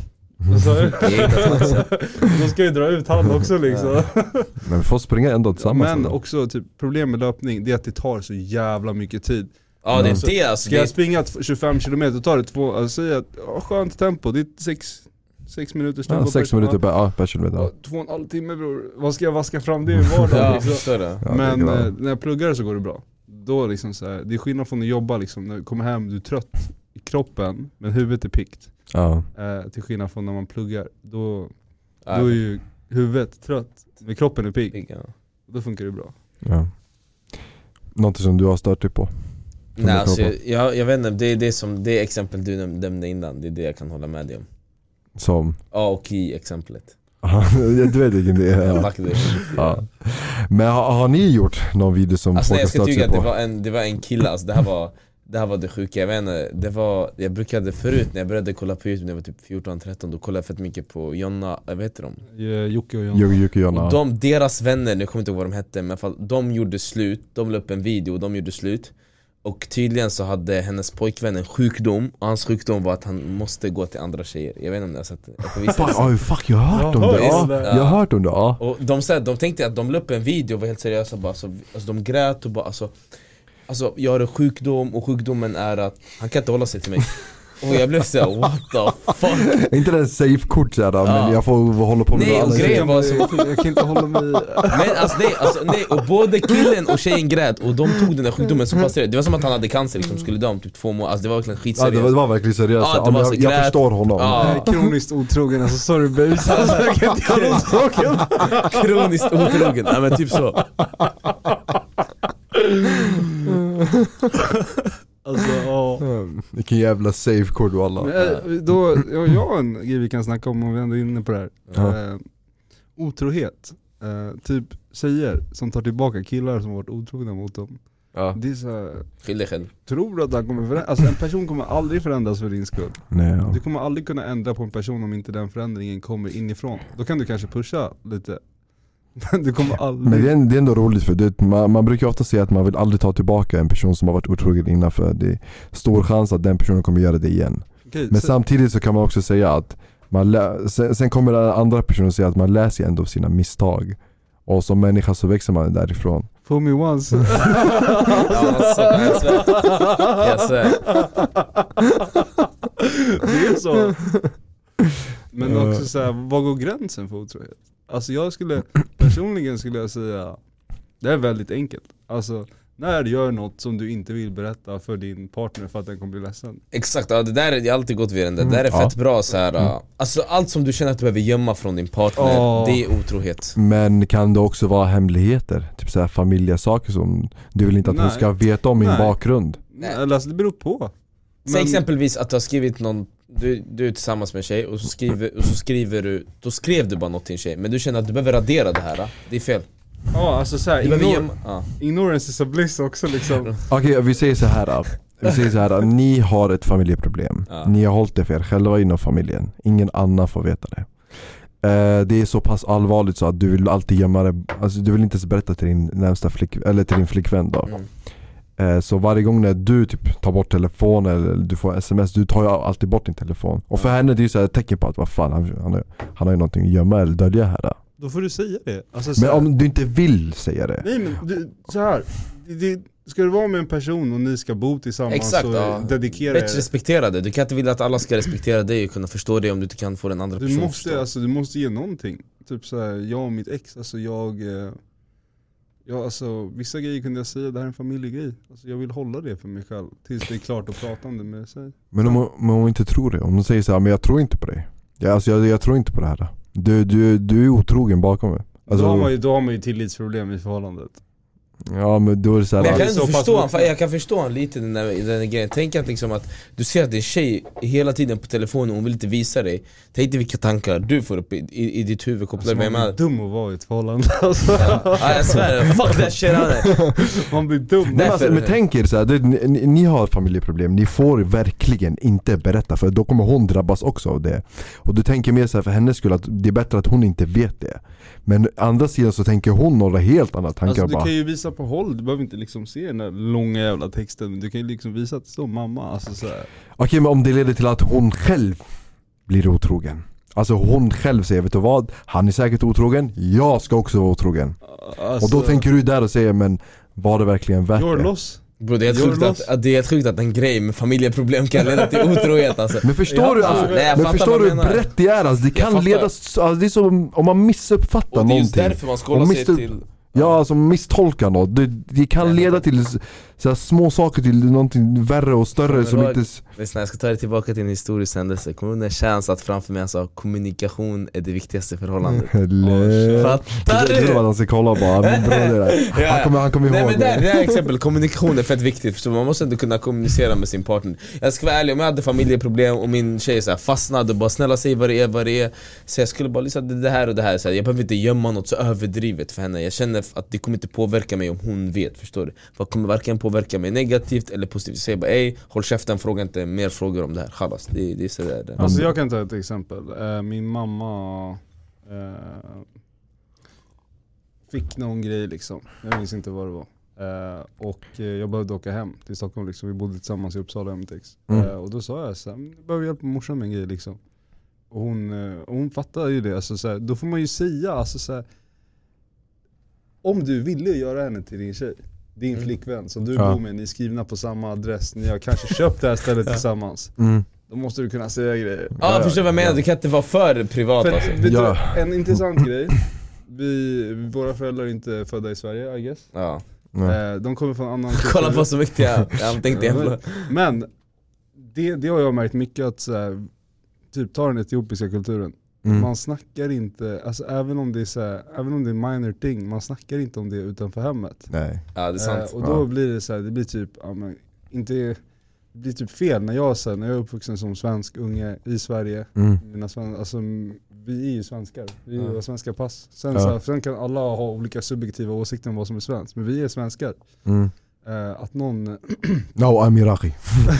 De ska ju dra ut hand också liksom. Men vi får springa ändå tillsammans. Men också typ, problem med löpning, det är att det tar så jävla mycket tid. Ja, det är det alltså. Ska jag springa 25 km, då tar det 2, alltså säg att skönt tempo, det är 6 minuters tempo. 6 minuter per kilometer. 2,5 timme bror. Vad ska jag vaska fram det i vardagen liksom? Men när jag pluggar så går det bra. Då liksom så här, det är skillnad från att jobba liksom, när du kommer hem, du är trött i kroppen, men huvudet är piggt. Till skillnad från när man pluggar, då är ju huvudet trött, men kroppen är pigg. Då funkar det bra. Någonting som du har stört dig på? Nej, alltså, jag vet inte, det exempel du nämnde innan, det är det jag kan hålla med dig om. Som? A och I exemplet. Du vet inte det. Men har ni gjort någon video som alltså, folk har stört sig på? Det var en kille, alltså, det här var Det här var det sjuka, jag vet inte, jag brukade förut när jag började kolla på YouTube när jag var typ 14-13, då kollade jag fett mycket på Jonna, vad heter de? Jocke och Jonna. Jocke och Jonna. Och deras vänner, nu kommer inte ihåg vad de hette, men i alla fall, de gjorde slut, de la upp en video och de gjorde slut. Och tydligen så hade hennes pojkvän en sjukdom, och hans sjukdom var att han måste gå till andra tjejer. Jag vet inte om det har sett det. Fuck, jag har hört om det. Jag har hört om det. Och de tänkte att de la upp en video och var helt seriösa bara, alltså de grät och bara alltså jag har en sjukdom och sjukdomen är att han kan inte hålla sig till mig. Och jag blev såhär, what the fuck. Inte det en safe-kort såhär, men jag får hålla på med nej, och grejen var så, jag kan inte hålla mig. Men nej, och både killen och tjejen grät. Och de tog den där sjukdomen så pass seriöst. Det var som att han hade cancer, liksom, skulle dö om typ 2 månader. Alltså det var verkligen skitseriöst. Det var verkligen seriöst. Jag förstår honom. Kroniskt otrogen, alltså sorry baby. Kroniskt otrogen, ja men typ så. Alltså, vilken jävla safe-kort du alla. Då, jag har en grej vi kan snacka om vi ändå är inne på det här. Otrohet. Typ tjejer som tar tillbaka killar som varit otrogna mot dem. Det är så, Skyll dig själv. tror du att han kommer förändras? Alltså en person kommer aldrig förändras för din skull. Nej, Du kommer aldrig kunna ändra på en person om inte den förändringen kommer inifrån. Då kan du kanske pusha lite. Du kommer aldrig. Men det är ändå roligt för man brukar ofta säga att man vill aldrig ta tillbaka en person som har varit otrogen innan, för det är stor chans att den personen kommer göra det igen. Okej, Men samtidigt så kan man också säga att sen kommer den andra personen säga att man läser ändå sina misstag. Och som människa så växer man därifrån. Fool me once. Jag svär. Det är så. Men också så här, vad går gränsen för otrohet? Alltså personligen skulle jag säga, det är väldigt enkelt. Alltså när du gör något som du inte vill berätta för din partner för att den kommer bli ledsen. Exakt, det där är alltid gått vid den. Det där är fett bra så här. Alltså allt som du känner att du behöver gömma från din partner, det är otrohet. Men kan det också vara hemligheter? Typ så här familjesaker som du vill inte att hon ska veta om min bakgrund? Nej, alltså det beror på. Så exempelvis att du har skrivit någon, du är tillsammans med en tjej och så skriver du, då skrev du bara något till en tjej, men du känner att du behöver radera det här. Det är fel. Ja, alltså såhär, ignorance is a bliss också liksom. Okej, vi säger så här. Ni har ett familjeproblem. Ni har hållit det för er själva inom familjen. Ingen annan får veta det. Det är så pass allvarligt så att du vill alltid gömma det. Alltså du vill inte ens berätta till din närmsta eller till din flickvän då. Så varje gång när du typ tar bort telefonen eller du får sms, du tar ju alltid bort din telefon. Och för henne det är ju så här ett tecken på att vad fan, han har ju någonting att gömma eller dölja här då. Då får du säga det. Alltså, men om du inte vill säga det. Nej men så här. Ska du vara med en person och ni ska bo tillsammans. Exakt, och dedikera bättre respektera det. Du kan inte vilja att alla ska respektera dig och kunna förstå det om du inte kan få den andra personen. Du måste ge någonting. Typ så här, jag och mitt ex, alltså alltså vissa grejer kunde jag säga, det här är en familjegrej. Alltså jag vill hålla det för mig själv tills det är klart att prata om det med sig. Men om hon inte tror det, om hon säger så här, men jag tror inte på dig. Jag tror inte på det här. Du är otrogen bakom mig. Alltså, då har man ju tillitsproblem i förhållandet. Ja, men då är det så här, men jag kan förstå han lite den grejen. Tänk att liksom att du ser att din tjej hela tiden på telefonen och hon vill inte visa dig. Tänk dig vilka tankar du får upp i ditt huvud kopplat med. Man blir dum att vara i ett förhållande alltså. Ja, jag svär, fuck that shit. Man blir dum. Men tänk er så här, ni har familjeproblem. Ni får verkligen inte berätta, för då kommer hon drabbas också av det. Och du tänker mer så här för hennes skull att det är bättre att hon inte vet det. Men andra sidan så tänker hon några helt andra tankar. Alltså, du kan ju visa på håll, du behöver inte liksom se den här långa jävla texten. Du kan ju liksom visa att det står mamma, alltså så här. Okej, men om det leder till att hon själv blir otrogen. Alltså hon själv säger, vet du vad? Han är säkert otrogen, jag ska också vara otrogen. Alltså, och då tänker du där och säger, men var det verkligen värt det? Loss. Bro, det är helt sjukt att en grej med familjeproblem kan leda till otrohet alltså. Men förstår du hur brett det är alltså, det kan leda, alltså, det är som om man missuppfattar någonting. Och det är just därför man ska hålla sig till. Ja, alltså misstolka något. Det kan leda till så här, små saker till någonting värre och större som inte... Lyssna, jag ska ta det tillbaka till en historisk händelse. Kommer du när Chans satt framför mig och sa kommunikation är det viktigaste förhållandet. Fattar du? Jag tror att han ska kolla bara. Han kommer ihåg. Nej, men det är exempel, kommunikation är fett viktigt. Så man måste inte kunna kommunicera med sin partner. Jag ska vara ärlig, om jag hade familjeproblem och min tjej så här fastnade och bara snälla säg vad det är. Så jag skulle bara lyssna det här och det här. Så här, jag behöver inte gömma något så överdrivet för henne. Jag känner att det kommer inte påverka mig om hon vet, förstår du? För det kommer varken påverkar mig negativt eller positivt. Jag säger bara ej, håll käften, fråga inte mer frågor om det här. Chalas, det är så där. Alltså jag kan ta ett exempel. Min mamma fick någon grej liksom. Jag minns inte vad det var. Och jag behövde åka hem till Stockholm liksom. Vi bodde tillsammans i Uppsala MTX. Och då sa jag såhär, jag behöver hjälpa morsan med en grej liksom. Och hon fattade ju det. Alltså, såhär, då får man ju säga alltså, såhär, om du ville göra henne till din tjej, din flickvän som du bor med, ni är skrivna på samma adress, ni har kanske köpt det här stället tillsammans. Då måste du kunna säga grejer. Ja, förstår vad jag menar, du kan inte vara för privat för, alltså. Vet du, en intressant grej. Våra föräldrar är inte födda i Sverige, I guess. Ja. De kommer från annan kultur. Kolla på så mycket jag tänkte jävla. Men det har jag märkt mycket att såhär, typ ta den etiopiska kulturen. Man snackar inte, alltså även om det är såhär, även om det är minor ting, man snackar inte om det utanför hemmet. Nej. Ja, det är sant. Och då blir det såhär, det blir typ det blir typ fel när jag är uppvuxen som svensk unge i Sverige. Alltså, vi är ju svenskar, vi har svenska pass. Sen kan alla ha olika subjektiva åsikter om vad som är svenskt, men vi är svenskar. Att någon... No, I'm Iraqi.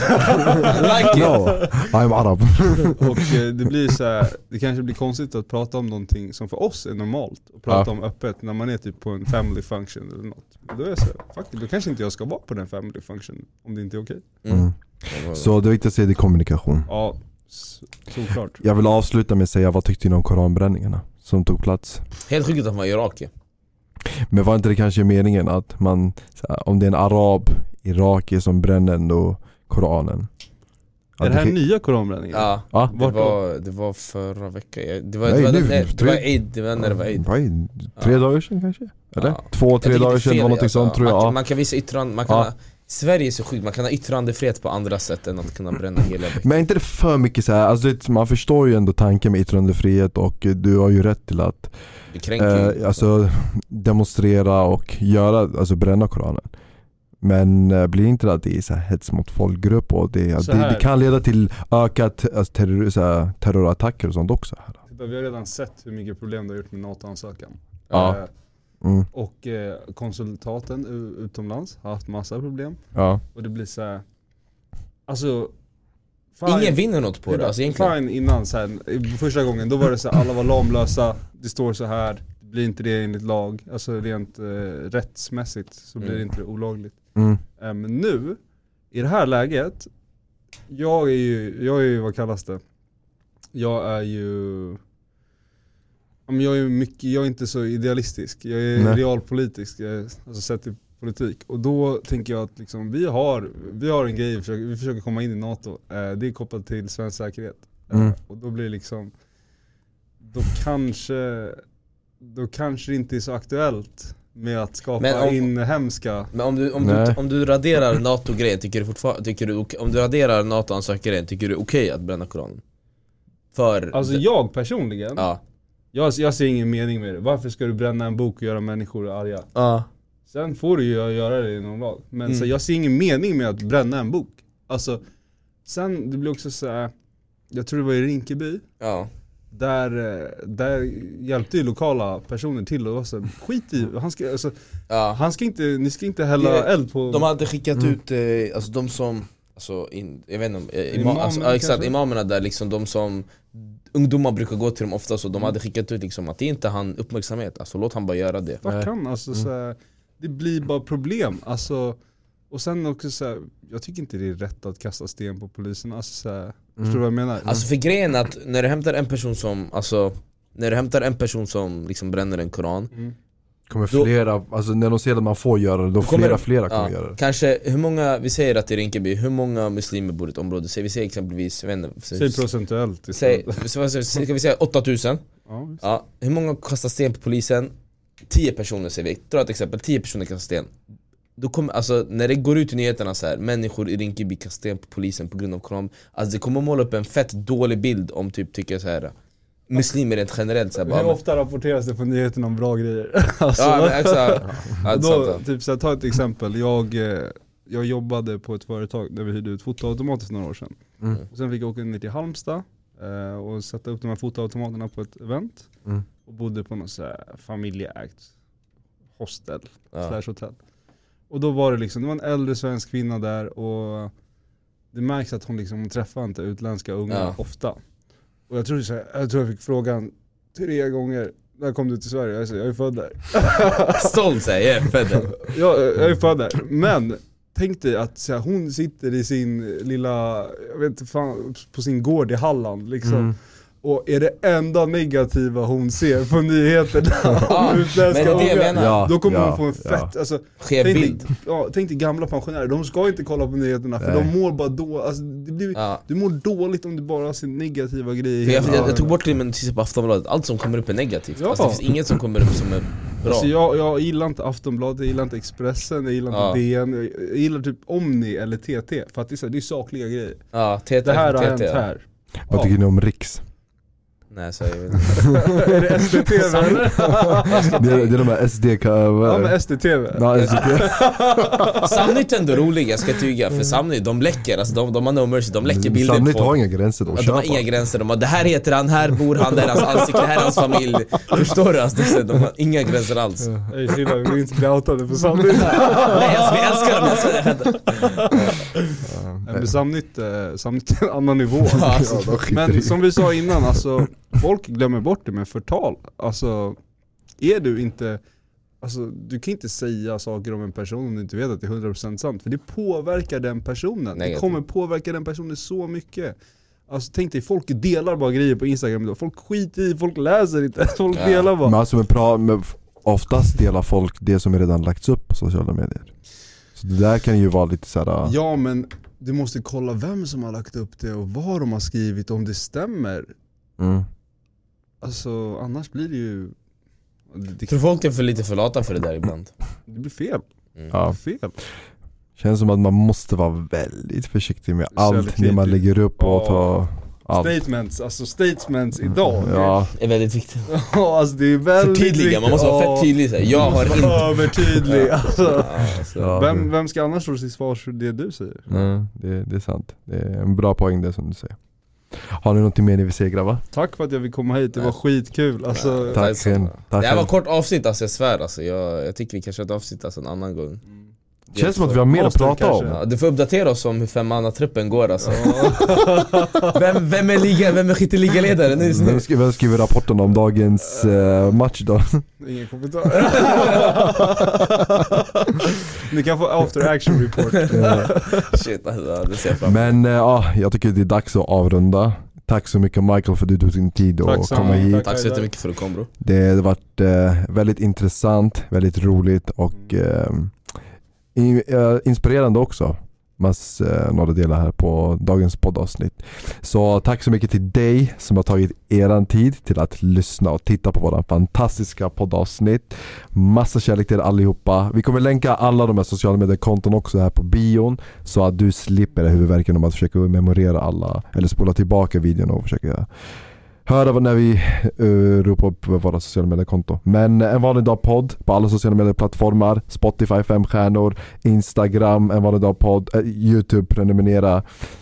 Like No, I'm Arab. Och det blir så här, det kanske blir konstigt att prata om någonting som för oss är normalt och prata om öppet när man är typ på en family function eller något. Då är jag så här, fuck, då kanske inte jag ska vara på den family function om det inte är okej. Så det viktigaste är kommunikation. Ja, såklart. Jag vill avsluta med att säga, vad tyckte ni om koranbränningarna som tog plats? Helt sjukt att han var iraki. Men var inte det kanske meningen att man, om det är en arab, irakier som bränner ändå Koranen? Är det här nya koranbränningen? Ja, det var förra veckan. Det var Eid, det var när det var Eid. 3 dagar sedan kanske? Eller? 2-3 dagar sedan var något sånt, tror jag. Man kan visa yttrande, Sverige är så sjukt, man kan ha yttrandefrihet på andra sätt än att kunna bränna hela veckan. Men är inte det för mycket så här? Alltså, man förstår ju ändå tanken med yttrandefrihet, och du har ju rätt till att alltså, demonstrera och göra, alltså bränna Koranen. Men blir inte det att det är så här hets mot folkgrupp, och det kan leda till ökat terrorattacker och sånt också här. Vi har redan sett hur mycket problem det har gjort med NATO-ansökan. Och konsultaten utomlands har haft massa problem. Och det blir så här, alltså fine, ingen vinner något på det alltså, fine innan så här, första gången då var det så här, alla var lamlösa. Det står så här, det blir inte det enligt lag. Alltså rent rättsmässigt så blir det inte olagligt. Men nu i det här läget, jag är ju vad kallas det? Jag är inte så idealistisk. Jag är realpolitisk, alltså sett i politik. Och då tänker jag att liksom, vi har en grej, vi försöker komma in i NATO. Det är kopplat till svensk säkerhet. Och då blir det liksom, då kanske det inte är så aktuellt med att skapa inhemska. Men om du raderar NATO-grejen, om du raderar NATO-ansökaren, tycker du okej att bränna Koranen? Alltså jag personligen, jag ser ingen mening med det. Varför ska du bränna en bok och göra människor arga? Sen får du ju göra det i någon lag. Men så jag ser ingen mening med att bränna en bok. Alltså, sen det blir också så här, jag tror det var i Rinkeby. Där hjälpte ju lokala personer till och så skit i, ni ska inte hälla eld på. De hade skickat ut alltså de som, alltså jag vet inte, imamerna där liksom, de som ungdomar brukar gå till dem ofta, så de hade skickat ut liksom att det inte han uppmärksamhet, alltså låt han bara göra det. Vad kan alltså så här, det blir bara problem alltså. Och sen också så här, jag tycker inte det är rätt att kasta sten på polisen, alltså så här, förstår du vad jag menar? Alltså för grejen att när du hämtar en person som liksom bränner en koran, kommer flera, alltså när de ser att man får göra det, då flera kommer göra det. Kanske, hur många, vi säger att i Rinkeby, hur många muslimer bor i ett område? Vi säger exempelvis, säg procentuellt. Ska vi säga 8000? Hur många kastar sten på polisen? 10 personer säger vi. Dra ett exempel, 10 personer kastar sten. Då kommer, alltså, när det går ut i nyheterna så här, människor i Rinkeby kastar sten på polisen på grund av Koran, alltså det kommer måla upp en fett dålig bild om typ, tycker så här, muslimer rent generellt så här, hur ofta rapporteras det på nyheterna om bra grejer? Alltså, då, typ så här, ta ett exempel. Jag jobbade på ett företag där vi hyrde ut fotoautomater för några år sedan. Och sen fick jag åka ner till Halmstad och sätta upp de här fotoautomaterna på ett event. Och bodde på något så här familjeägt hostel /hotell. Och då var det liksom, det var en äldre svensk kvinna där och det märks att hon träffar inte utländska unga ofta. Och jag tror jag fick frågan 3 gånger, när kom du till Sverige? Jag säger, jag är född där. Stolt säger jag är född där. Jag är född där. Men tänk dig att så här, hon sitter i sin lilla, jag vet inte fan, på sin gård i Halland liksom. Och är det enda negativa hon ser på nyheterna om utländska unga, då kommer hon få en fett alltså, tänk dig gamla pensionärer, de ska inte kolla på nyheterna för de mår bara då, alltså, du mår dåligt om du bara ser negativa grejer. Jag tog bort det med notiser på Aftonbladet, allt som kommer upp är negativt. Alltså, det finns inget som kommer upp som är bra. Alltså, jag gillar inte Aftonbladet, jag gillar inte Expressen, jag gillar inte DN, jag gillar typ Omni eller TT för att det är sakliga grejer. Ja, TT, det här har hänt här. Vad tycker ni om Riks? Nej, så jag vet inte. Är det SDTV eller? Det är de här SDK. Ja, men SDTV. Ja, SDTV. Samnytt är ändå roliga, ska jag tyga. För Samnytt, de läcker, alltså de har no mercy, de läcker bilder. Samnytt har inga gränser då. De har inga gränser, de har, det här heter han, här bor han, där hans ansikte, här är hans familj. Förstår du? Alltså, de har inga gränser alls. Jag gillar, vi vill inte bli outade för Samnytt. Nej, alltså, vi älskar dem. Men Samnytt är en annan nivå. Men som vi sa innan, alltså folk glömmer bort det med förtal. Alltså, är du inte... Alltså, du kan inte säga saker om en person om du inte vet att det är 100% sant. För det påverkar den personen. Det kommer påverka den personen så mycket. Alltså, tänk dig, folk delar bara grejer på Instagram idag. Folk skiter i, folk läser inte. Folk delar bara. Men alltså, oftast delar folk det som är redan lagts upp på sociala medier. Så det där kan ju vara lite såhär... Ja, men du måste kolla vem som har lagt upp det och vad de har skrivit, om det stämmer. Alltså, annars blir det ju... Jag tror folk är för lite förlata för det där ibland. Det blir fel. Ja. Fel. Känns som att man måste vara väldigt försiktig med allt när man lägger upp och tar allt. Statements idag är väldigt viktigt. Alltså det är väldigt förtydliga, man måste vara fett tydlig. Jag har inte övertydlig. Vem ska annars stå till svars för det du säger? Det är sant. Det är en bra poäng det som du säger. Har ni någonting mer ni vill säga, grabbar? Tack för att jag fick komma hit, det var skitkul alltså, tack. Det här var kort avsnitt, alltså, jag svär alltså. Jag tycker vi kanske har ett avsnitt alltså, en annan gång. Det känns som att vi har mer att prata om. Ja, du får uppdatera oss om hur 5-manna-truppen går alltså. Vem är skytteligaledare nu? Vem skriver rapporten om dagens match då? Ingen kommentar. Ni kan få after action report. Shit alltså, det ser jag fram. Men jag tycker det är dags att avrunda. Tack så mycket Michael för att du tog din tid att komma hit. Tack så jättemycket för att du kom, bro. Det har varit väldigt intressant, väldigt roligt och inspirerande också. Några delar här på dagens poddavsnitt. Så tack så mycket till dig som har tagit eran tid till att lyssna och titta på våra fantastiska poddavsnitt. Massa kärlek till er allihopa. Vi kommer länka alla de här sociala mediekonton också här på bion, så att du slipper huvudvärken om att försöka memorera alla eller spola tillbaka videon och försöka höra när vi ropar upp våra sociala mediekonton. Men en vanlig dag podd på alla sociala medieplattformar. Spotify 5 stjärnor, Instagram en vanlig dag podd, YouTube prenumerera.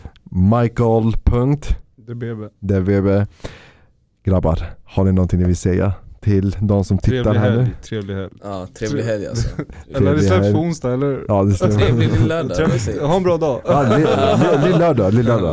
Michael.dbb. Grabbar, har ni någonting ni vill säga till de som tittar här nu? Trevlig helg. Ja, trevlig helg alltså. Eller det släpps på onsdag eller? Ja, det stämmer. Trevlig lördag. Ha en bra dag. Ja, lillördag.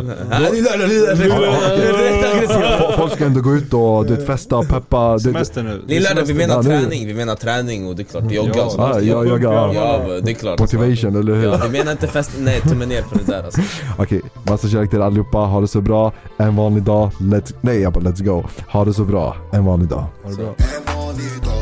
Folk ska ändå gå ut och festa och peppa. Semester nu. Lillördag, vi menar träning och det är klart jogga. Ja, det är klart. Motivation, eller hur? Ja, vi menar inte fest, nej, tummen ner på det där alltså. Okej, massa kärlek till allihopa. Ha det så bra. En vanlig dag. Let's go. Ha det så bra. En vanlig dag. Ha det bra.